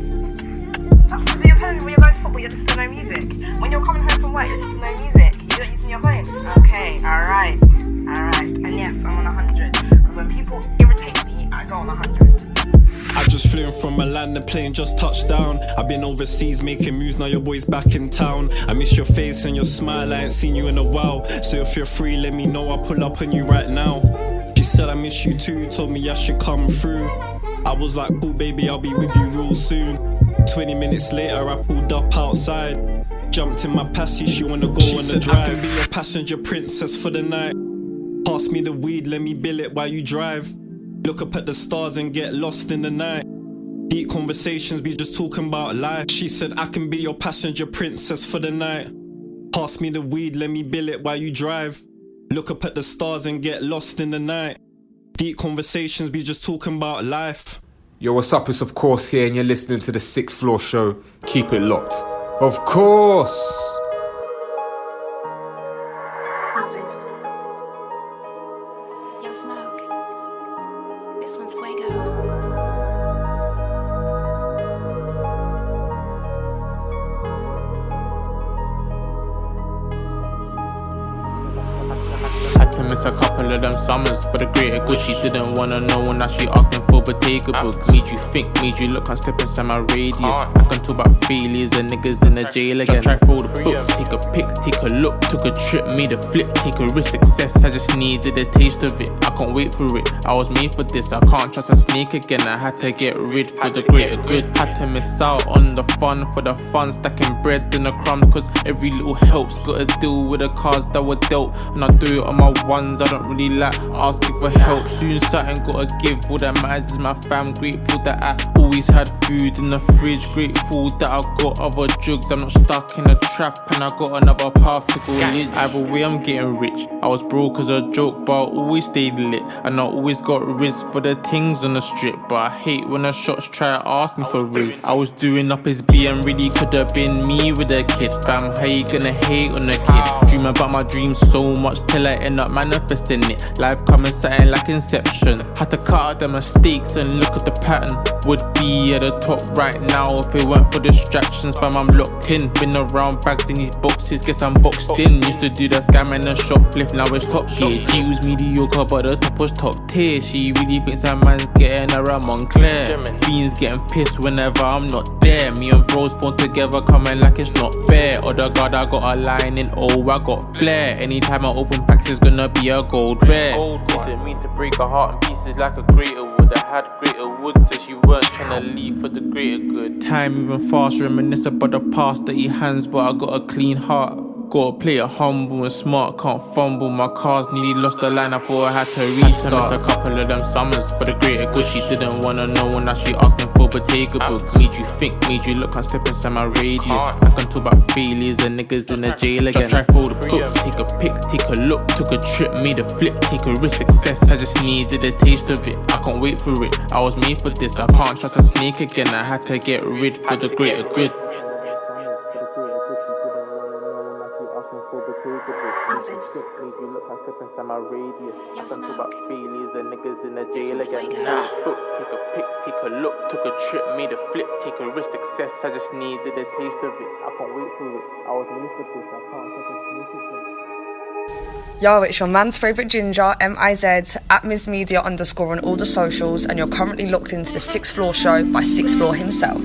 That's what you're telling me when you're going to football, you're just to no music. When you're coming home from work, you're just to no music. You're not using your phone. Okay, alright. And yes, I'm on 100. Because when people irritate me, I go on 100. I just flew in from Milan, the plane just touched down. I've been overseas making moves, now your boy's back in town. I miss your face and your smile, I ain't seen you in a while. So if you're free, let me know, I'll pull up on you right now. She said I miss you too, told me I should come through. I was like, cool baby, I'll be with you real soon. 20 minutes later, I pulled up outside. Jumped in my passy, she wanna go on the drive. I can be your passenger princess for the night. Pass me the weed, let me bill it while you drive. Look up at the stars and get lost in the night. Deep conversations, we just talking about life. She said I can be your passenger princess for the night. Pass me the weed, let me bill it while you drive. Look up at the stars and get lost in the night. Deep conversations, we just talking about life. Yo, what's up? It's Of Course here, and you're listening to the 6th Floor Show. Keep it locked. Of course! Yo, Smoke. This one's Fuego. to miss a couple of them summers for the greater good. She didn't wanna know when now she asking for Bottega books. Made you think, made you look, I step inside my radius. I can talk about failures and niggas in the jail again. Try throw the books, take a pic, take a look, took a trip, made a flip, take a risk. Success, I just needed a taste of it. I can't wait for it. I was made for this. I can't trust a snake again. I had to get rid for the greater good. Had to miss out on the fun for the fun, stacking bread and the crumbs. Cause every little help's gotta deal with the cards that were dealt. And I do it on my ones. I don't really like asking for help. Soon something gotta give. All that matters is my fam. Grateful that I always had food in the fridge. Grateful that I got other drugs. I'm not stuck in a trap and I got another path to go lit. Either way I'm getting rich. I was broke as a joke but I always stayed lit. And I always got risk for the things on the strip. But I hate when the shots try to ask me for risk. I was doing up his B and really could have been me with a kid. Fam, how you gonna hate on a kid? Dream about my dreams so much till I end up manifesting it. Life coming something like Inception. Had to cut out the mistakes and look at the pattern. Would be at the top right now if it weren't for distractions. Fam, I'm locked in. Been around bags in these boxes, guess I'm boxed in. Used to do the scam and the shoplift, now it's top gear. She was mediocre but the top was top tier. She really thinks that man's getting around Montclair. Fiends getting pissed whenever I'm not there. Me and bros phone together coming like it's not fair. Other God, I got a line in, oh I got flair. Anytime I open packs it's gonna be a gold rare. Didn't mean to break her heart in pieces like a greater would. I had greater wood so she weren't trying to leave for the greater good. Time moving fast, reminisce about the past. Dirty hands but I got a clean heart. Gotta play it humble and smart, can't fumble. My cars nearly lost the line, I thought I had to restart. I missed a couple of them summers for the greater good. She didn't wanna know when now she asking for Bottega books. Made you think, made you look, I step inside my radius. I can talk about failures and niggas in the jail again. Try throw the books, take a pic, take a look, took a trip, made a flip, take a risk. Success, I just needed a taste of it. I can't wait for it. I was made for this. I can't trust a snake again. I had to get rid for the greater good. My radius. I can talk about failures and niggas in the jail again. Take a pic, take a look, took a trip, made a flip, take a risk. Success, I just needed a taste of it. I can't wait for it. I was made for this. I can't take a sneak again. Yo, it's your man's favourite ginger, MIZ, at MizMedia _ on all the socials, and you're currently locked into the 6th Floor Show by 6th Floor himself.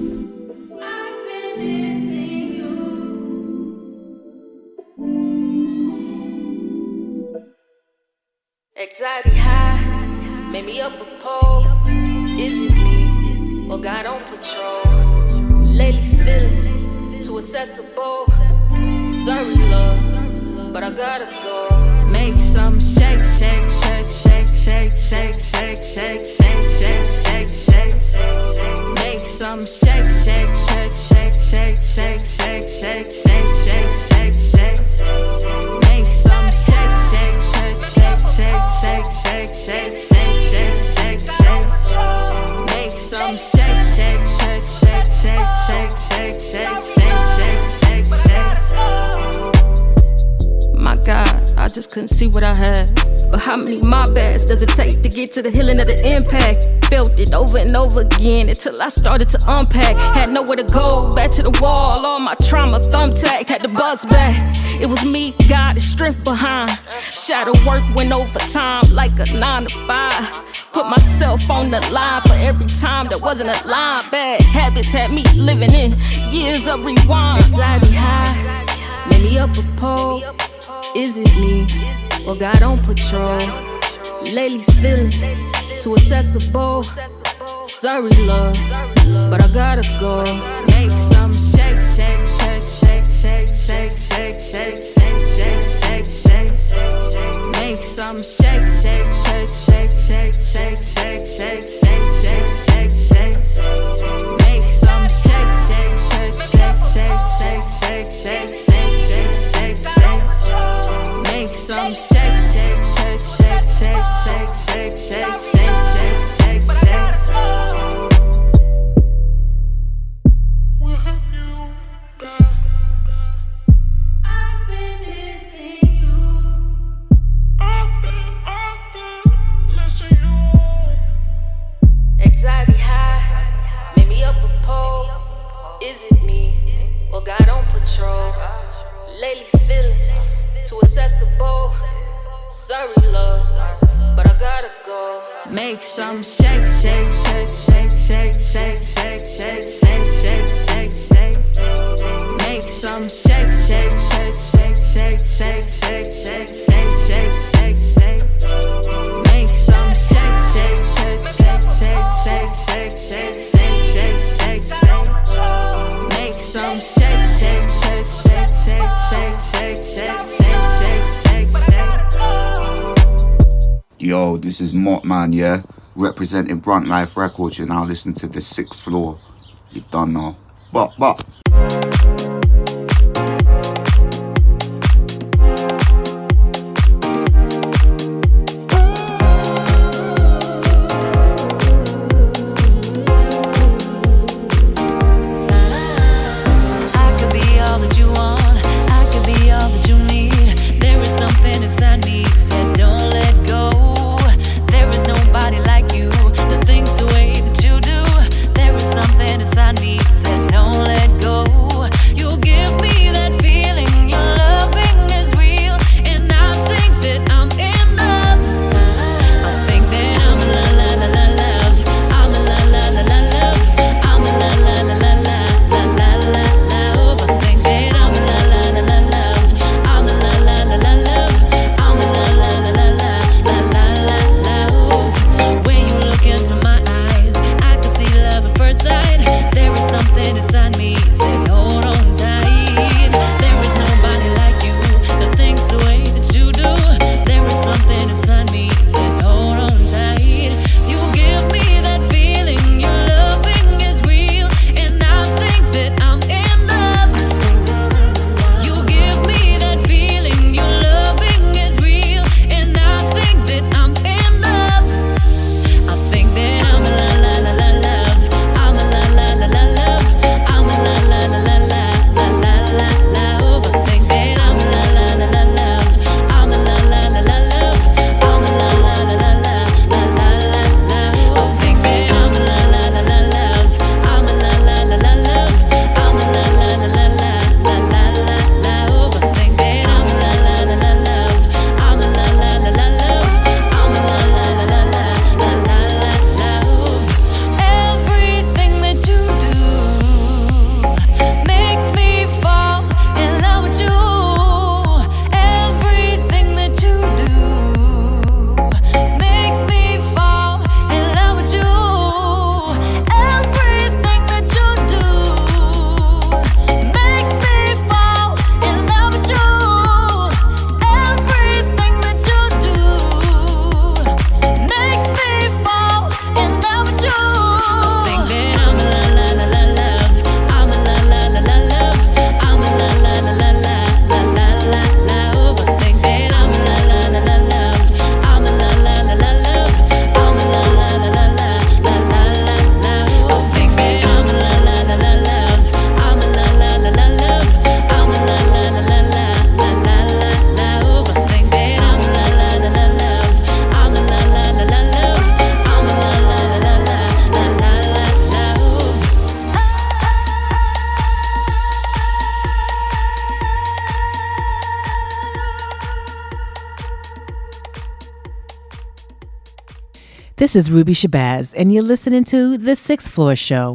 Anxiety high, made me up a pole. Is it me or God on patrol? Lately feeling too accessible. Sorry, love, but I gotta go. Make some shake, shake, shake, shake, shake, shake, shake, shake, shake, shake, shake, shake. Make some shake, shake, shake, shake, shake, shake, shake, shake, shake, shake, shake, shake. Make some shake, shake, shake, shake, shake, shake, shake, shake, shake, shake, shake. Make some shake, shake, shake, shake, shake, shake, shake, shake, shake, shake, shake. My God, I just couldn't see what I had. But how many mob bags does it take to get to the healing of the impact? Felt it over and over again until I started to unpack. Had nowhere to go, back to the wall. All my trauma thumbtacked, had to buzz back. It was me, God, the strength behind. Shadow work went overtime like a 9 to 5. Put myself on the line for every time that wasn't a line. Bad habits had me living in years of rewind. Anxiety high, made me up a pole. Is it me or God on patrol? Lately feeling too accessible. Sorry, love, but I gotta go. Make some shake, shake, shake, shake, shake, shake, shake, shake, shake, shake, shake, shake. Make some shake, shake, shake, shake, shake, shake, shake, shake, shake, shake, shake, shake. Make some shake, shake, shake, shake, shake, shake, shake, shake, shake, shake, shake. Make some shake, shake, shake, shake, shake, shake, shake, shake, shake, shake, shake, shake. Where have you been? I've been missing you. I've been missing you. Anxiety high, made me up a pole. Is it me or God on patrol? Lately feeling too accessible. Sorry, love, but I gotta go. Make some shake, shake, shake, shake, shake, shake, shake, shake, shake, shake, shake, shake. Make some shake, shake, shake, shake, shake, shake, shake, shake, shake, shake, shake, shake. Make some shake, shake, shake, shake, shake, shake, shake, shake, shake, shake, shake, shake. Make some shake, shake, shake, shake, shake, shake, shake, shake, shake, shake, shake, shake. Yo, this is Mottman, yeah? Representing Brunt Life Records. You're now listening to The Sixth Floor. You don't know. But. This is Ruby Shabazz, and you're listening to The Sixth Floor Show.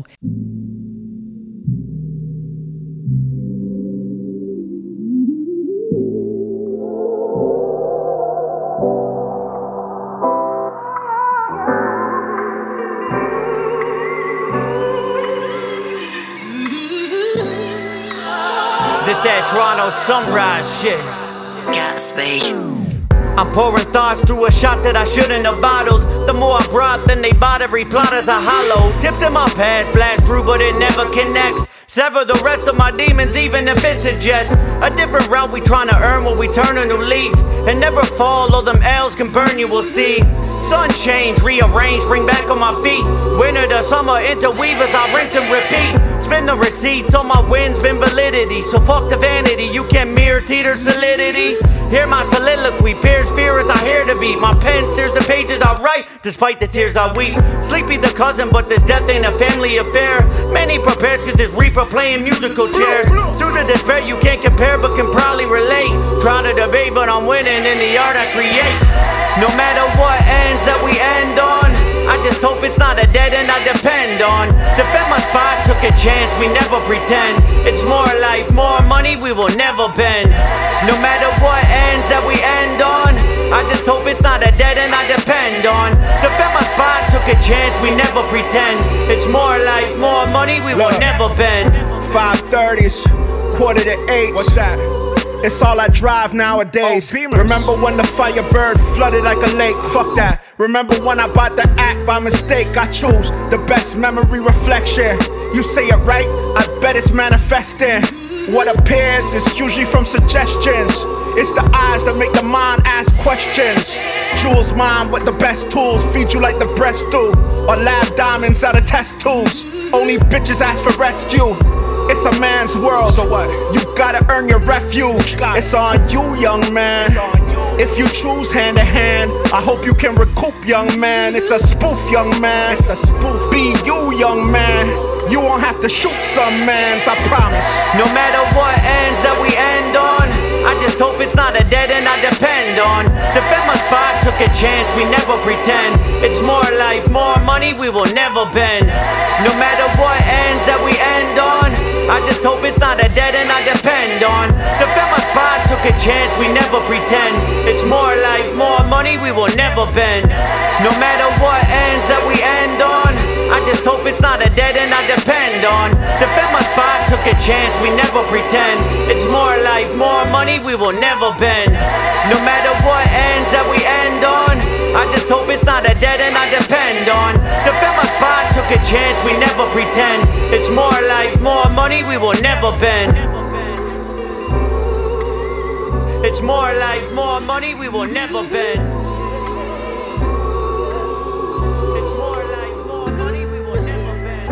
This that Toronto sunrise shit. Gatsby. I'm pouring thoughts through a shot that I shouldn't have bottled. The more I brought, then they bought every plot as a hollow. Tips in my past, blast through, but it never connects. Sever the rest of my demons, even if it suggests a different route we trying to earn when we turn a new leaf. And never fall, all them L's can burn, you will see. Sun change, rearrange, bring back on my feet. Winter to summer, interweavers, I rinse and repeat. Spin the receipts, all my wins been validity. So fuck the vanity, you can't mirror meter teeter solidity. Hear my soliloquy, pierce fear as I hear the beat. My pen sears the pages I write, despite the tears I weep. Sleepy the cousin, but this death ain't a family affair. Many prepared cause it's Reaper playing musical chairs. Due to despair you can't compare but can probably relate. Try to debate but I'm winning in the art I create. No matter what ends that we end on, I just hope it's not a dead end I depend on. Defend my spot, took a chance, we never pretend. It's more life, more money, we will never bend. No matter what ends that we end on, I just hope it's not a dead end I depend on. Defend my spot, took a chance, we never pretend. It's more life, more money, we will never bend. 5:30s, 7:45. What's that? It's all I drive nowadays. Remember when the Firebird flooded like a lake? Fuck that. Remember when I bought the act by mistake? I choose the best memory reflection. You say it right, I bet it's manifesting. What appears is usually from suggestions. It's the eyes that make the mind ask questions. Jules mind with the best tools, feed you like the breast do, or lab diamonds out of test tubes. Only bitches ask for rescue. It's a man's world, so what? You gotta earn your refuge. It's on you, young man. If you choose hand to hand, I hope you can recoup, young man. It's a spoof, young man. It's a spoof. Be you, young man. You won't have to shoot some mans, I promise. No matter what ends that we end on, I just hope it's not a dead end I depend on. Defend my spot, took a chance, we never pretend. It's more life, more money, we will never bend. No matter what ends that we end on, I just hope it's not a dead end I depend on. Defend my spot, took a chance, we never pretend. It's more life, more money, we will never bend. No matter what ends that we end on, I just hope it's not a dead end I depend on. Defend my spot, took a chance, we never pretend. It's more life, more money, we will never bend. No matter what ends that we end on, I just hope it's not a dead end I depend on. Defend my spot, took a chance, we never pretend. It's more life, more money, we will never bend. It's more life, more money, we will never bend. It's more life, more money, we will never bend.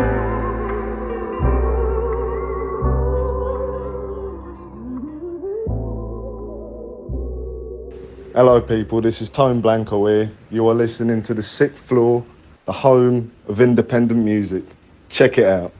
Hello people, this is Tone Blanco here. You are listening to the 6th Floor, the home of independent music. Check it out.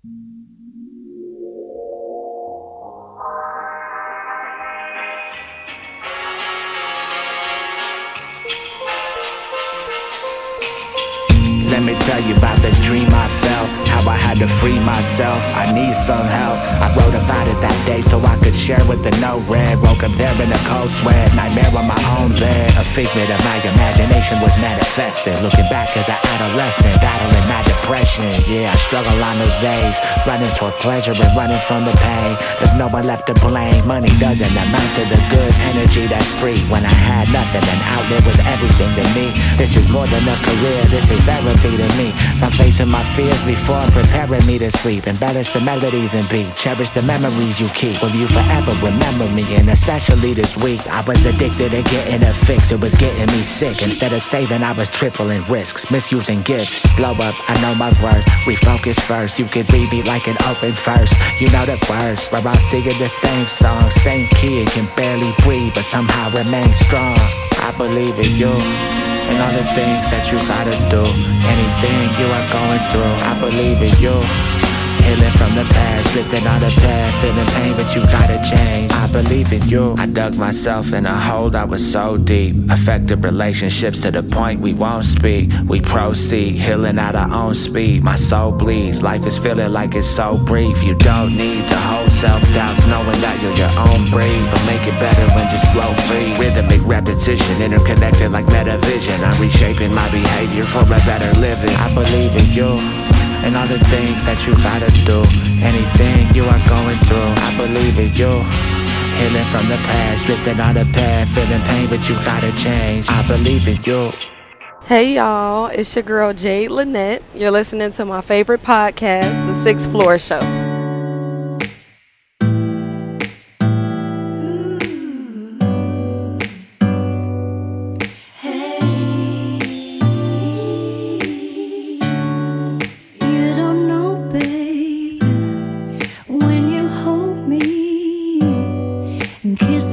Let me tell you about this dream I felt, how I had to free myself, I need some help. I wrote about it that day so I could share with the no red. Woke up there in a cold sweat, nightmare on my own bed. A figment of my imagination was manifested. Looking back as an adolescent, battling my depression. Yeah, I struggle on those days, running toward pleasure and running from the pain. There's no one left to blame, money doesn't amount to the good energy that's free. When I had nothing, an outlet was everything to me. This is more than a career, this is therapy to me. I'm facing my fears before preparing me to sleep. Embellish the melodies and beat, cherish the memories you keep. Will you forever remember me? And especially this week, I was addicted to getting a fix. It was getting me sick. Instead of saving, I was tripling risks, misusing gifts. Blow up, I know my worth. Refocus first. You could read me like an open verse. You know the words. We're all singing the same song, same kid, can barely breathe, but somehow remain strong. I believe in you and all the things that you gotta do. Anything you are going through, I believe in you. Healing from the past, drifting on the path, feeling pain, but you gotta change. I believe in you. I dug myself in a hole that was so deep, affected relationships to the point we won't speak. We proceed, healing at our own speed. My soul bleeds, life is feeling like it's so brief. You don't need to hold self-doubts, knowing that you're your own breed. But make it better when just flow free. Rhythmic repetition, interconnected like metavision. I'm reshaping my behavior for a better living. I believe in you and all the things that you gotta do. Anything you are going through, I believe in you. Healing from the past, drifting on the path, feeling pain, but you gotta change. I believe in you. Hey y'all, it's your girl Jade Lynette. You're listening to my favorite podcast, The 6th Floor Show.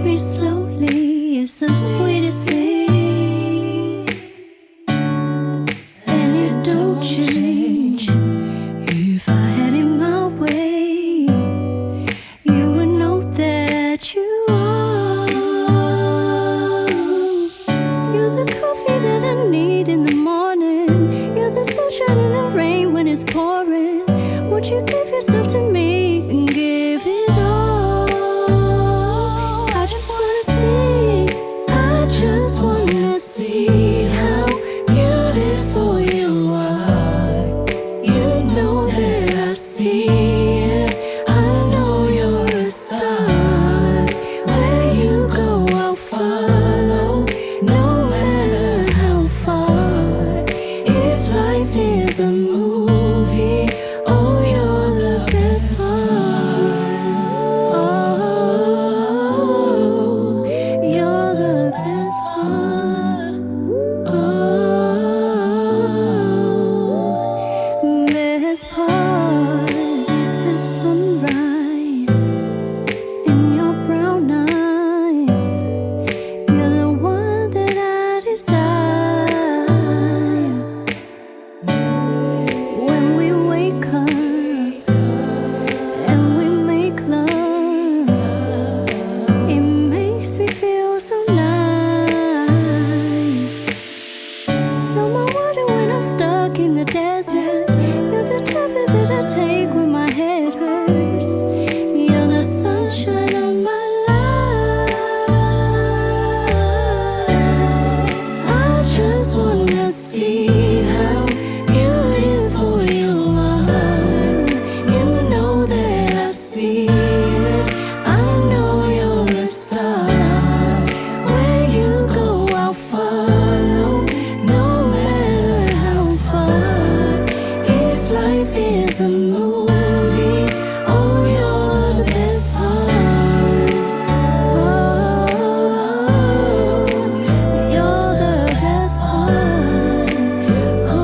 me slowly is the sweetest thing, and it don't change. If I had it my way, you would know that you are. You're the coffee that I need in the morning. You're the sunshine in the rain when it's pouring. Would you give yourself to me and give it all? I just wanna see how beautiful you are. You know that I see it. I know you're a star. Where you go, I'll follow, no matter how far. If life is a movie, oh, you're the best part. Oh, you're the best part. Oh, best part is the sunrise in your brown eyes. You're the one that I desire. When we wake up and we make love, it makes me feel so nice. You're my water when I'm stuck in the desert. You're the tablet that I take when my head hurts. You're the sunshine of my life. I just wanna see how beautiful you are. You know that I see it. I know you're a star. Where you go, I'll follow, no matter how far. If life is a movie, oh, you're the best part. Oh, you're the best part. Oh,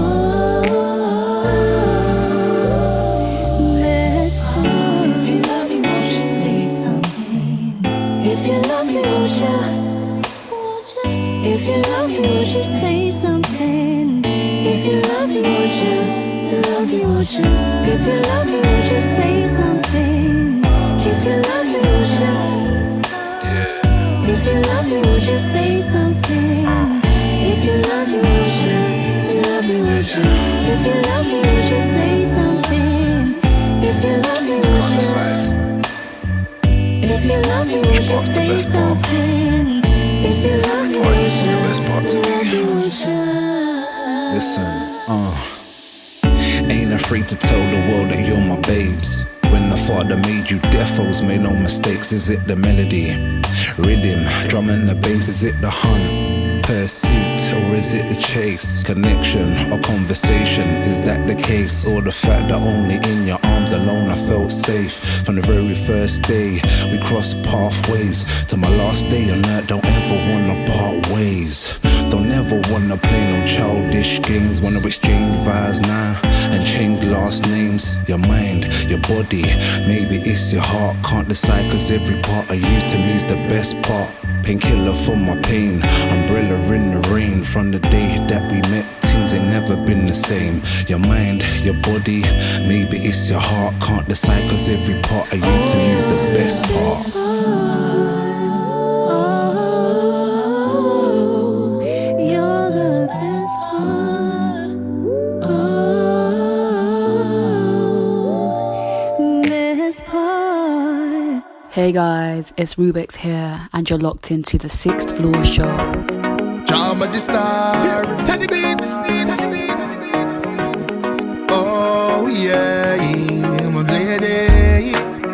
best part. If you love me, won't you say something? If you love me, won't you? If you love me, won't you say something? If you love me, won't you? Love me, won't you? If you love me, won't you say something? If you love me, won't you? If you love me, won't you say something? If you love me, won't you? Love me, won't you? If you love me, won't you say something? If you love me, won't you? If you love me, won't you say something? If you love me, won't you? Love me, won't you? Listen, ain't afraid to tell the world that you're my babes. When the father made you defos, made no mistakes. Is it the melody, rhythm, drum and the bass? Is it the hunt, pursuit, or is it the chase? Connection or conversation, is that the case? Or the fact that only in your arms alone I felt safe? From the very first day we crossed pathways to my last day on earth, don't ever wanna part ways. Don't ever wanna play no childish games. Wanna exchange vibes now and change last names. Your mind, your body, maybe it's your heart. Can't decide cause every part of you to me is the best part. Painkiller for my pain, umbrella in the rain. From the day that we met, things ain't never been the same. Your mind, your body, maybe it's your heart. Can't decide cause every part of you to me is the best part. You're the best part. Oh, best part. Hey guys, it's Rubik's here, and you're locked into the 6th Floor Show. Drama the star, Teddy Beats. Oh yeah, my lady.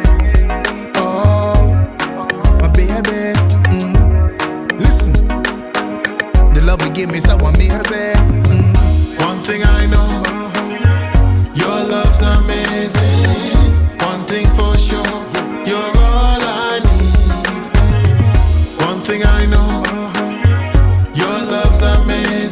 Oh, my baby. Listen, the love you give me so amazing. One thing I know, your love's amazing. One thing for sure, you're all I need. One thing I know, your love's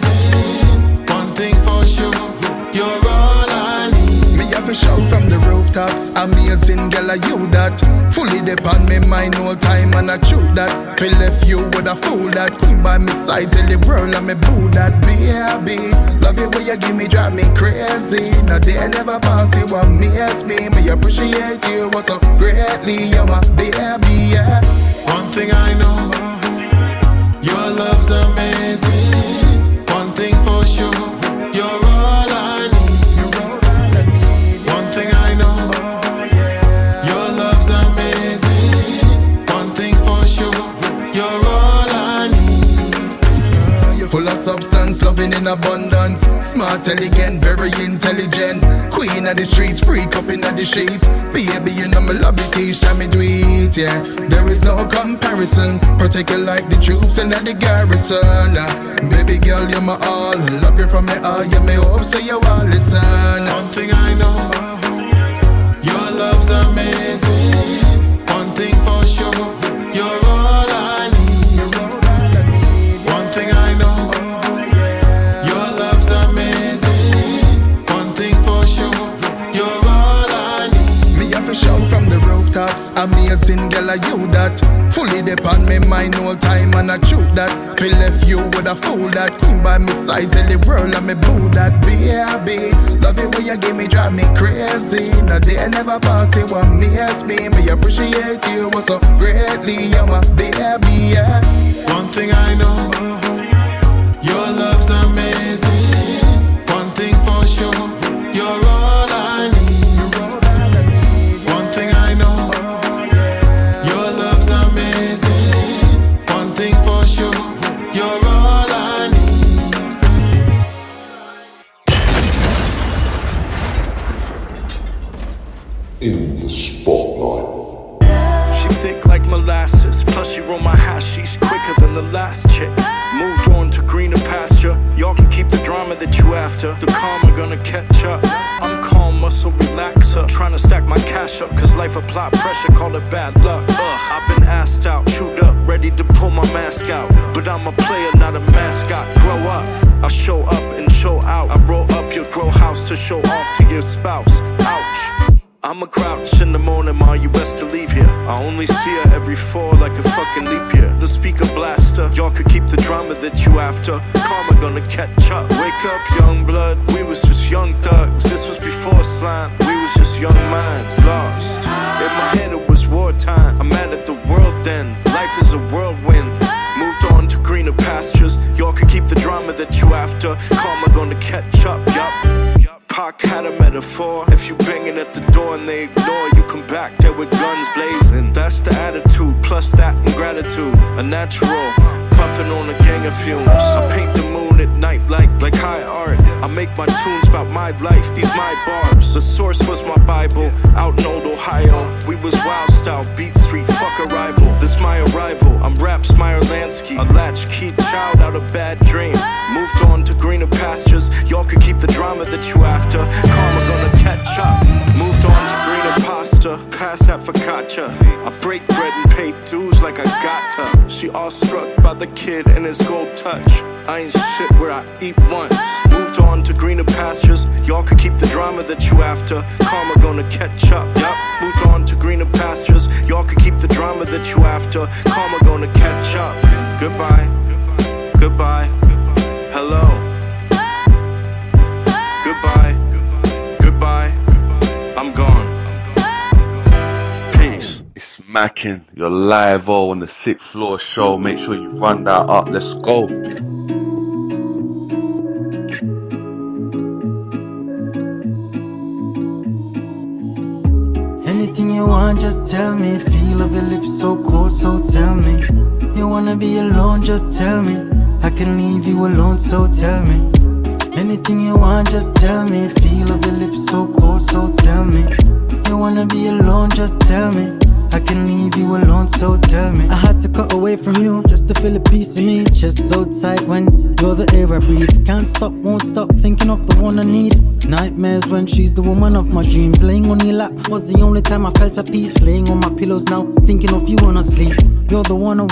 amazing. One thing for sure, you're all I need. Me have a show from the roof rooftops. Amazing girl, are you that? Fully depend me mind all time and I shoot that. Feel if you would a fool that. Queen by my side, tell the world I'm a boo that. Baby, love it when you give me, drive me crazy. No day never pass, you amaze me. Me appreciate you so greatly, you're my baby, yeah. One thing I know, your love's amazing. One thing for sure, you're all I need. One thing I know, your love's amazing. One thing for sure, you're all I need. You're full of substance, loving in abundance. Smart, elegant, very intelligent. Queen of the streets, freak up in the sheets. Baby, you know me love it, each time me do it, yeah. There is no comparison. Protect you like the troops and the garrison. Baby girl, you're my all. Love you from me all, you may hope so you all listen. One thing I know, your love's amazing. One thing for sure, you're all I need. One thing I know, your love's amazing. One thing for sure, you're all I need. Me have a show from the rooftops. Amazing girl, are you that? Fully depend me mind all time and I shoot that. Feel if you would a fool that. Queen by my side, tell the world I'm a boo that. Baby, love it when you give me, drive me crazy. No day never pass, you amaze me. Me appreciate you so greatly, you're my baby, yeah. One thing I know, your love's amazing. One thing for sure, you're all I need. One thing I know, your love's amazing. One thing for sure, you're all I need. In the spotlight. She thick like molasses, plus she roll my hash, she's quicker than the last chick. Moved on to greener pasture, y'all can keep the drama that you after. The karma gonna catch up. I'm calm, muscle relaxer, trying to stack my cash up, cause life apply pressure, call it bad luck. I've been asked out, chewed up, ready to pull my mask out. But I'm a player, not a mascot, grow up. I show up and show out. I roll up your grow house to show off to your spouse. Ouch. I'm a grouch in the morning, ma, you best to leave here. I only see her every fall like a fucking leap year. The speaker blaster, y'all could keep the drama that you after. Karma gonna catch up. Wake up, young blood, we was just young thugs. This was before slime, we was just young minds lost. In my head it was wartime, I'm mad at the world then. Life is a whirlwind. Moved on to greener pastures, y'all could keep the drama that you after. Karma gonna catch up, yup. Pac had a metaphor. If you banging at the door and they ignore, you come back there with guns blazing. That's the attitude, plus that ingratitude. A natural, puffing on a gang of fumes. I paint the moon at night like high art. I make my tunes about my life, these my bars. The source was my Bible, out in old Ohio. We was wild style, beat street, fuck a rival. This my arrival, I'm Raps Lansky, a latchkey child out of bad dream. Moved on to greener pastures, y'all could keep the drama that you after. Karma gonna catch up. Moved on to greener pasta, pass that focaccia. I break bread and pay dues like I got to. She awestruck by the kid and his gold touch. I ain't shit where I eat once. Moved on to greener pastures, y'all could keep the drama that you after. Karma gonna catch up, yup. Moved on to greener pastures, y'all could keep the drama that you after. Karma gonna catch up. Goodbye, goodbye, hello. Goodbye, goodbye, I'm gone. Peace. It's Mackin, you're live on the 6th Floor show. Make sure you run that up. Let's go. Anything you want, just tell me. Feel of your lips so cold, so tell me. You wanna be alone, just tell me. I can leave you alone, so tell me. Anything you want, just tell me. Feel of your lips so cold, so tell me. You wanna be alone, just tell me. I can leave you alone, so tell me. I had to cut away from you just to feel a piece of me. Chest so tight when you're the air I breathe. Can't stop, won't stop thinking of the one I need. Nightmares when she's the woman of my dreams. Laying on your lap was the only time I felt at peace. Laying on my pillows now, thinking of you when I sleep. You're the one I want,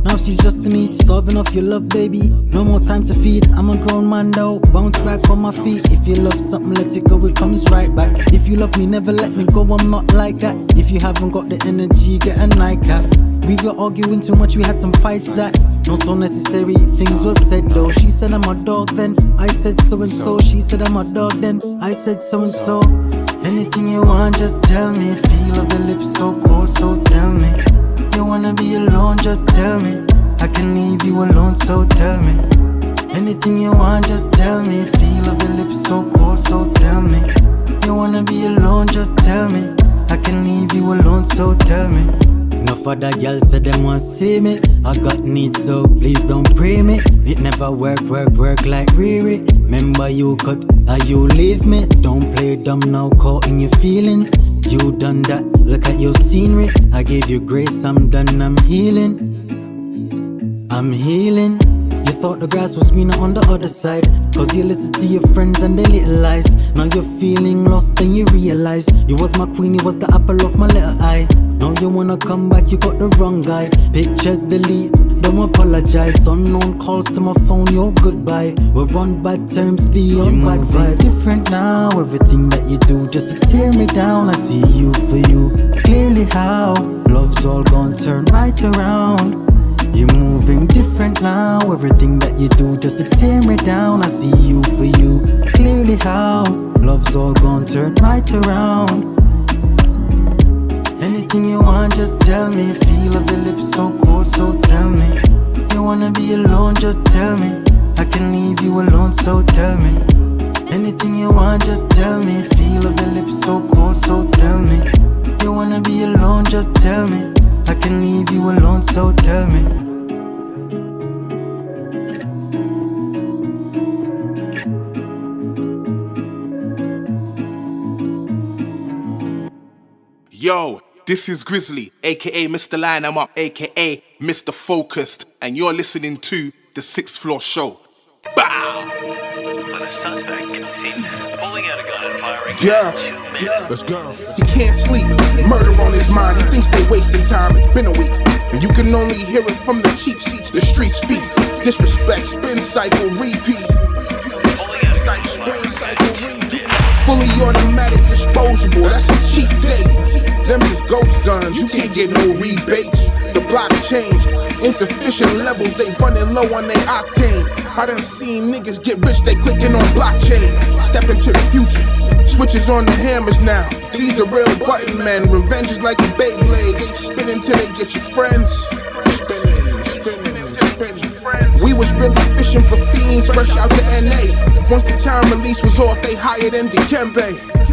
Now she's just an eat, starving off your love, baby. No more time to feed, I'm a grown man though. Bounce back on my feet. If you love something, let it go, it comes right back. If you love me, never let me go, I'm not like that. If you haven't got the energy, get a nightcap. We were arguing too much, we had some fights that not so necessary. Things were said though. She said I'm a dog, then I said so and so. She said I'm a dog, then I said so and so. Anything you want, just tell me. Feel of your lips so cold, so tell me. You wanna be alone, just tell me. I can leave you alone, so tell me. Anything you want, just tell me. Feel of your lips so cold, so tell me. You wanna be alone, just tell me. I can leave you alone, so tell me. Enough of that girl said them want see me. I got needs, so please don't pray me. It never work like Riri. Remember you cut, you leave me. Don't play dumb now, caught in your feelings. You done that, look at your scenery. I gave you grace, I'm done, I'm healing. I'm healing. You thought the grass was greener on the other side, cause you listen to your friends and their little lies. Now you're feeling lost and you realize you was my queen, you was the apple of my little eye. Now you wanna come back, you got the wrong guy. Pictures delete, don't apologize. Unknown calls to my phone, your goodbye. We're on bad terms, beyond bad vibes. Different now, everything that you do just to tear me down. I see you for you, clearly how love's all gone, turn right around. You're moving different now, everything that you do just to tear me down. I see you for you, clearly how love's all gone, turn right around. Anything you want, just tell me. Feel of your lips so cold, so tell me. You wanna be alone, just tell me. I can leave you alone, so tell me. Anything you want, just tell me. Feel of your lips so cold, so tell me. You wanna be alone, just tell me. I can leave you alone, so tell me. Yo, this is Grizzly, aka Mr. Line I'm Up, aka Mr. Focused, and you're listening to The 6th Floor Show. Bow! But a suspect can be seen pulling out a gun and firing. Yeah, let's go. He can't sleep, murder on his mind. He thinks they wasting time. It's been a week, and you can only hear it from the cheap seats. The streets speak. Disrespect, spin cycle, repeat. Spin cycle, repeat. Fully automatic, disposable. That's a cheap date. Them is ghost guns, you can't get no rebates. The block changed, insufficient levels, they running low on their octane. I done seen niggas get rich, they clicking on blockchain. Step into the future, switches on the hammers now. These the real button men, revenge is like a Beyblade. They spin until they get your friends. Spinning. We was really fishing for fiends, fresh out the NA. Once the time release was off, they hired in Dikembe.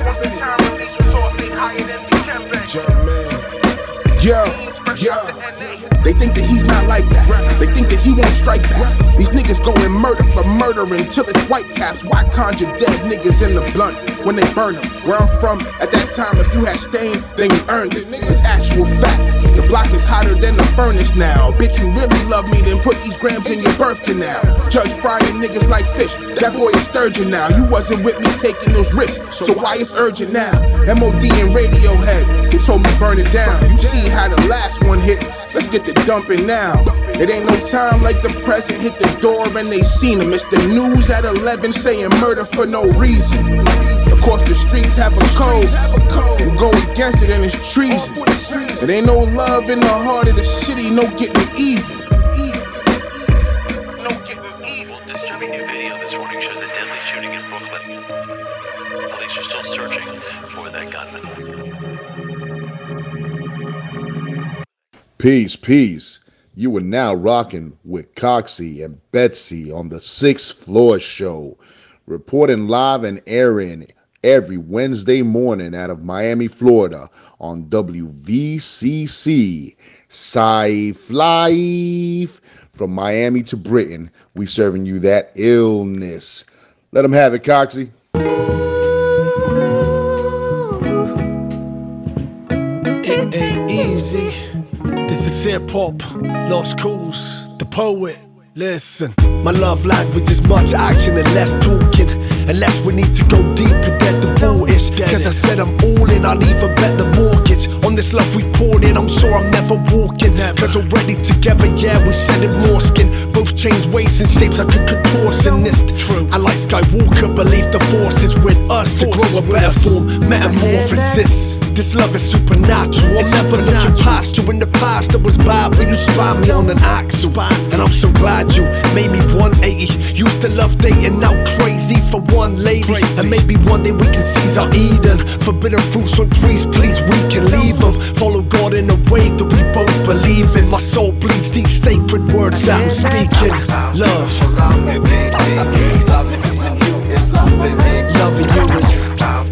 Yo, they think that he's not like that. They think that he won't strike back. These niggas going murder for murder until it's white caps. Why conjure dead niggas in the blunt when they burn them? Where I'm from, at that time, if you had stain, then you earned it. It's actual fact. The block is hotter than the furnace now. Bitch, you really love me, then put these grams in your birth canal. Judge frying niggas like fish. That boy is sturgeon now. You wasn't with me taking those risks, so why it's urgent now? MOD and Radiohead, he told me burn it down. You see how the last one hit. Let's get the dumping now. It ain't no time like the present. Hit the door and they seen him. It's the news at 11 saying murder for no reason. Of course the streets have a code. You go against it and it's treason. It ain't no love in the heart of the city. No getting even. Disturbing new video this morning shows a deadly shooting in Brooklyn. Police are still searching for that gunman. Peace. You are now rocking with Coxie and Betsy on the 6th Floor Show, reporting live and airing every Wednesday morning out of Miami, Florida on WVCC. Safe Life. From Miami to Britain, we serving you that illness. Let them have it, Coxie. It ain't easy. This is hip hop, Lost Cause, the poet, Listen, my love language is much action and less talking. Unless we need to go deeper, dead the ball is. Cause I said I'm all in, I'll even bet the mortgage on this love we poured in. I'm sure I'm never walking. Cause already together, yeah, we said it more skin. Both change weights and shapes like a contortionist. True. I like Skywalker, believe the force is with us to grow a better form, metamorphosis. This love is supernatural. I'm never looking past you. In the past it was bad, but you spun me on an axle. And I'm so glad you made me 180. Used to love dating, now crazy for one lady. And maybe one day we can seize our Eden. Forbidden fruits on trees, please, we can leave them. Follow God in a way that we both believe in. My soul bleeds these sacred words that I'm speaking. Love. Loving you is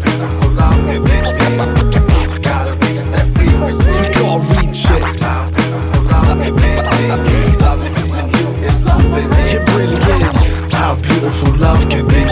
it really is how beautiful love can be.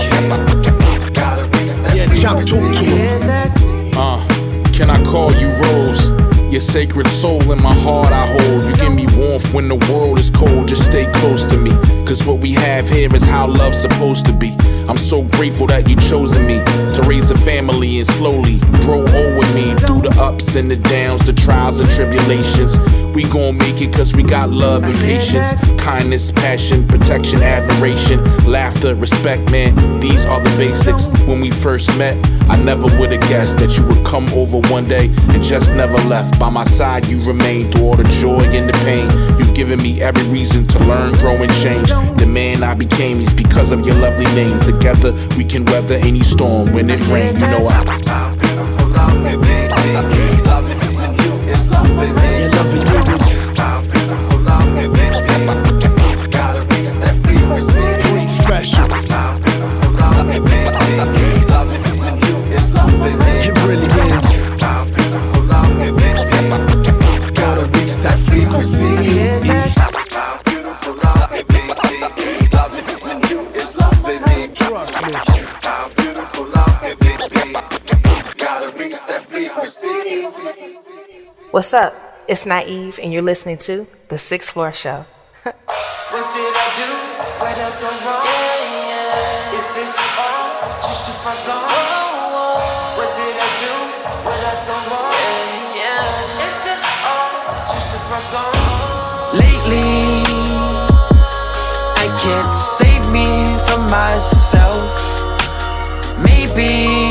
Yeah, Chop, talk to him. Can I call you Rose? Your sacred soul in my heart I hold. You give me warmth when the world is cold. Just stay close to me, cause what we have here is how love's supposed to be. I'm so grateful that you chosen me to raise a family and slowly grow old with me. Through the ups and the downs, the trials and tribulations, we gon' make it cause we got love and patience. Kindness, passion, protection, admiration, laughter, respect, man, these are the basics. When we first met, I never would've guessed that you would come over one day and just never left. By my side you remain through all the joy and the pain. You've given me every reason to learn, grow and change. The man I became is because of your lovely name. Together we can weather any storm when it rains. You know How beautiful love can be. Loving you is loving me. Yeah, loving you is how beautiful love can be. Gotta reach that frequency. Pretty special. How beautiful love can be. Loving you is loving me. It really is how beautiful love can be. Gotta reach that frequency. How beautiful love can be. Loving you is loving me. Trust me. How beautiful love can be. Gotta reach that frequency. What's up? It's Naive, and you're listening to The Sixth Floor Show. What did I do? Where did I go wrong? Is this all just to forget? What did I do? Where did I go wrong? Is this all just to forget? Lately, I can't save me from myself. Maybe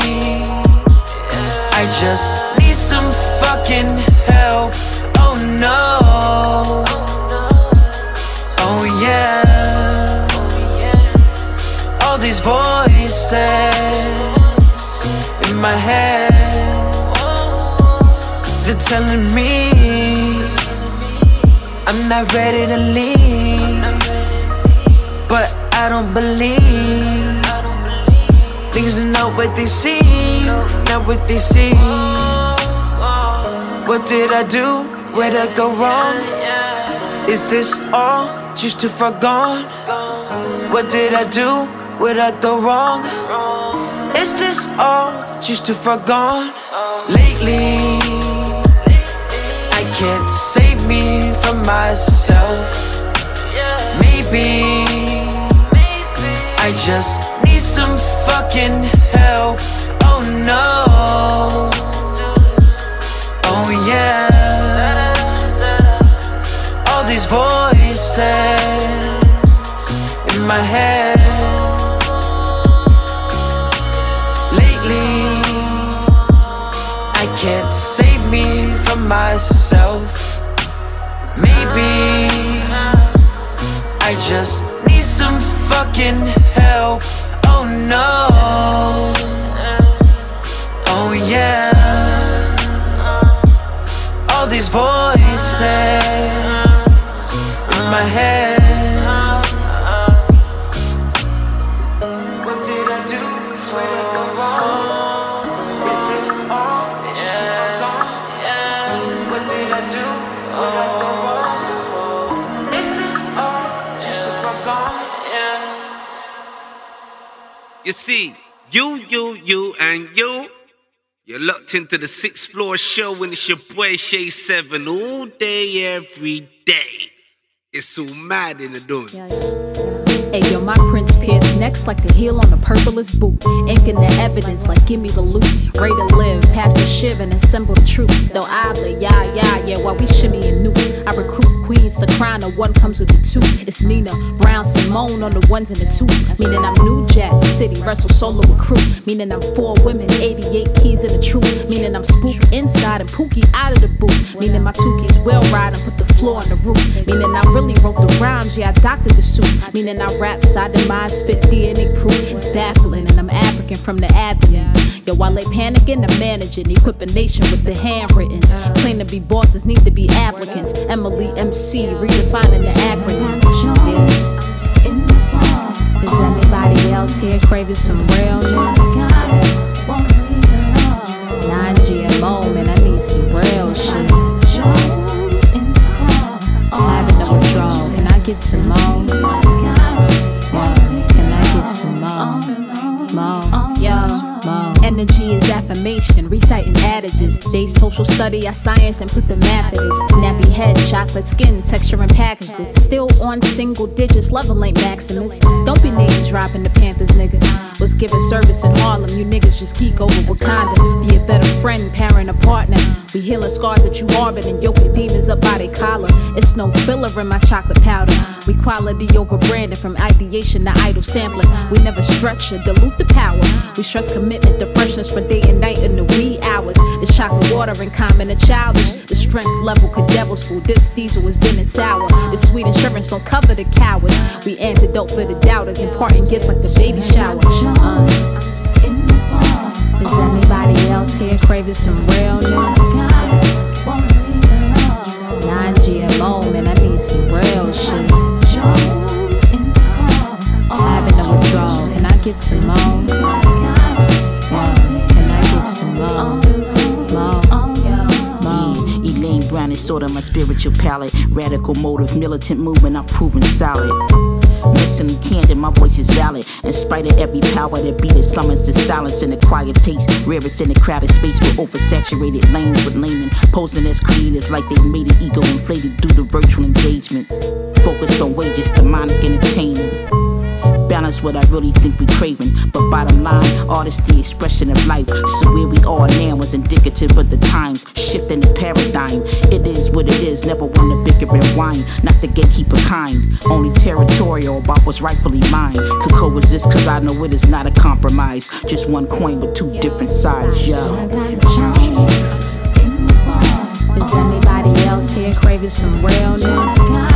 I just need some fucking help. Oh no. Oh yeah. All these voices in my head, they're telling me I'm not ready to leave, but I don't believe things are not what they seem, not what they seem. What did I do? Where'd I go wrong? Is this all just to forget? What did I do? Where'd I go wrong? Is this all just to forget? Lately, I can't save me from myself. Maybe I just need some fucking help. Oh no. Oh yeah. All these voices in my head. Lately, I can't save me from myself. Maybe I just need some fucking help. Oh no. Oh yeah. All these voices in my head. What did I do? Where did I go wrong? Is this all just to forget? What did I do? Where did I go wrong? Is this all just to forget? You see, you, and you. You're locked into the Sixth Floor Show, and it's your boy Shay 7 all day, every day. It's all mad in the dance. Hey yo, my prince pierced necks like the heel on a purplest boot. Ink in the evidence like give me the loot. Ready to live, pass the shiv and assemble the troops. Though I play, yeah, while we shimmy and nukes. I recruit queens to crown, the one comes with the two. It's Nina, Brown, Simone on the ones and the twos. Meaning I'm New Jack City, wrestle solo with crew. Meaning I'm 4 women, 88 keys in the truth. Meaning I'm spook inside and Pookie out of the booth. Meaning my 2 keys will ride and put the floor on the roof. Meaning I really wrote the rhymes, yeah I doctored the suits. Meaning I rap side to mind, spit DNA proof. It's baffling and I'm African from the abdomen. Yo, while they panicking, I'm managing, equip a nation with the handwrittens. Claim to be bosses, need to be applicants. Emily MC, redefining the acronym. Is anybody else here craving some realness? Non-GMO, man, I need some real shit. Having no withdrawal, can I get some more? Can I get some more? Yo. Energy is affirmation, reciting adages. They social study, I science and put the math in this. Nappy head, chocolate skin, texture and package this. Still on single digits, level ain't Maximus. Don't be name dropping the Panthers, nigga. Was giving service in Harlem, you niggas just geek over Wakanda. Be a better friend, parent, or partner. We healing scars that you harbor and yoke your demons up by their collar. It's no filler in my chocolate powder. We quality over branding, from ideation to idle sampling. We never stretch or dilute the power. We stress commitment to freshness for day and night in the wee hours. It's chocolate water in common and childish. The strength level could devil's food. This diesel is thin and sour. The sweet insurance don't cover the cowards. We antidote for the doubters, imparting gifts like the baby shower. Is anybody else here craving some realness? Non-GMO, man, I need some real shit. Having no withdrawal, can I get some more? Can I get some more? Elaine Brown is sort of my spiritual palette. Radical motive, militant movement, I'm proving solid. Mentally candid, my voice is valid. In spite of every power that beat it, summons the silence and the quiet taste. Rarest in the crowded space with oversaturated lanes with laymen posing as creators like they made it ego inflated due to virtual engagements. Focused on wages, demonic entertainment. Balance what I really think we craving. But bottom line, artistry, expression of life. So where we are now is indicative of the times. Shifting the paradigm. It is what it is, never want to bicker and whine. Not the gatekeeper kind. Only territorial about what's rightfully mine. Could coexist cause I know it is not a compromise. Just one coin with 2 different sides, yo. Is anybody else here craving some realness?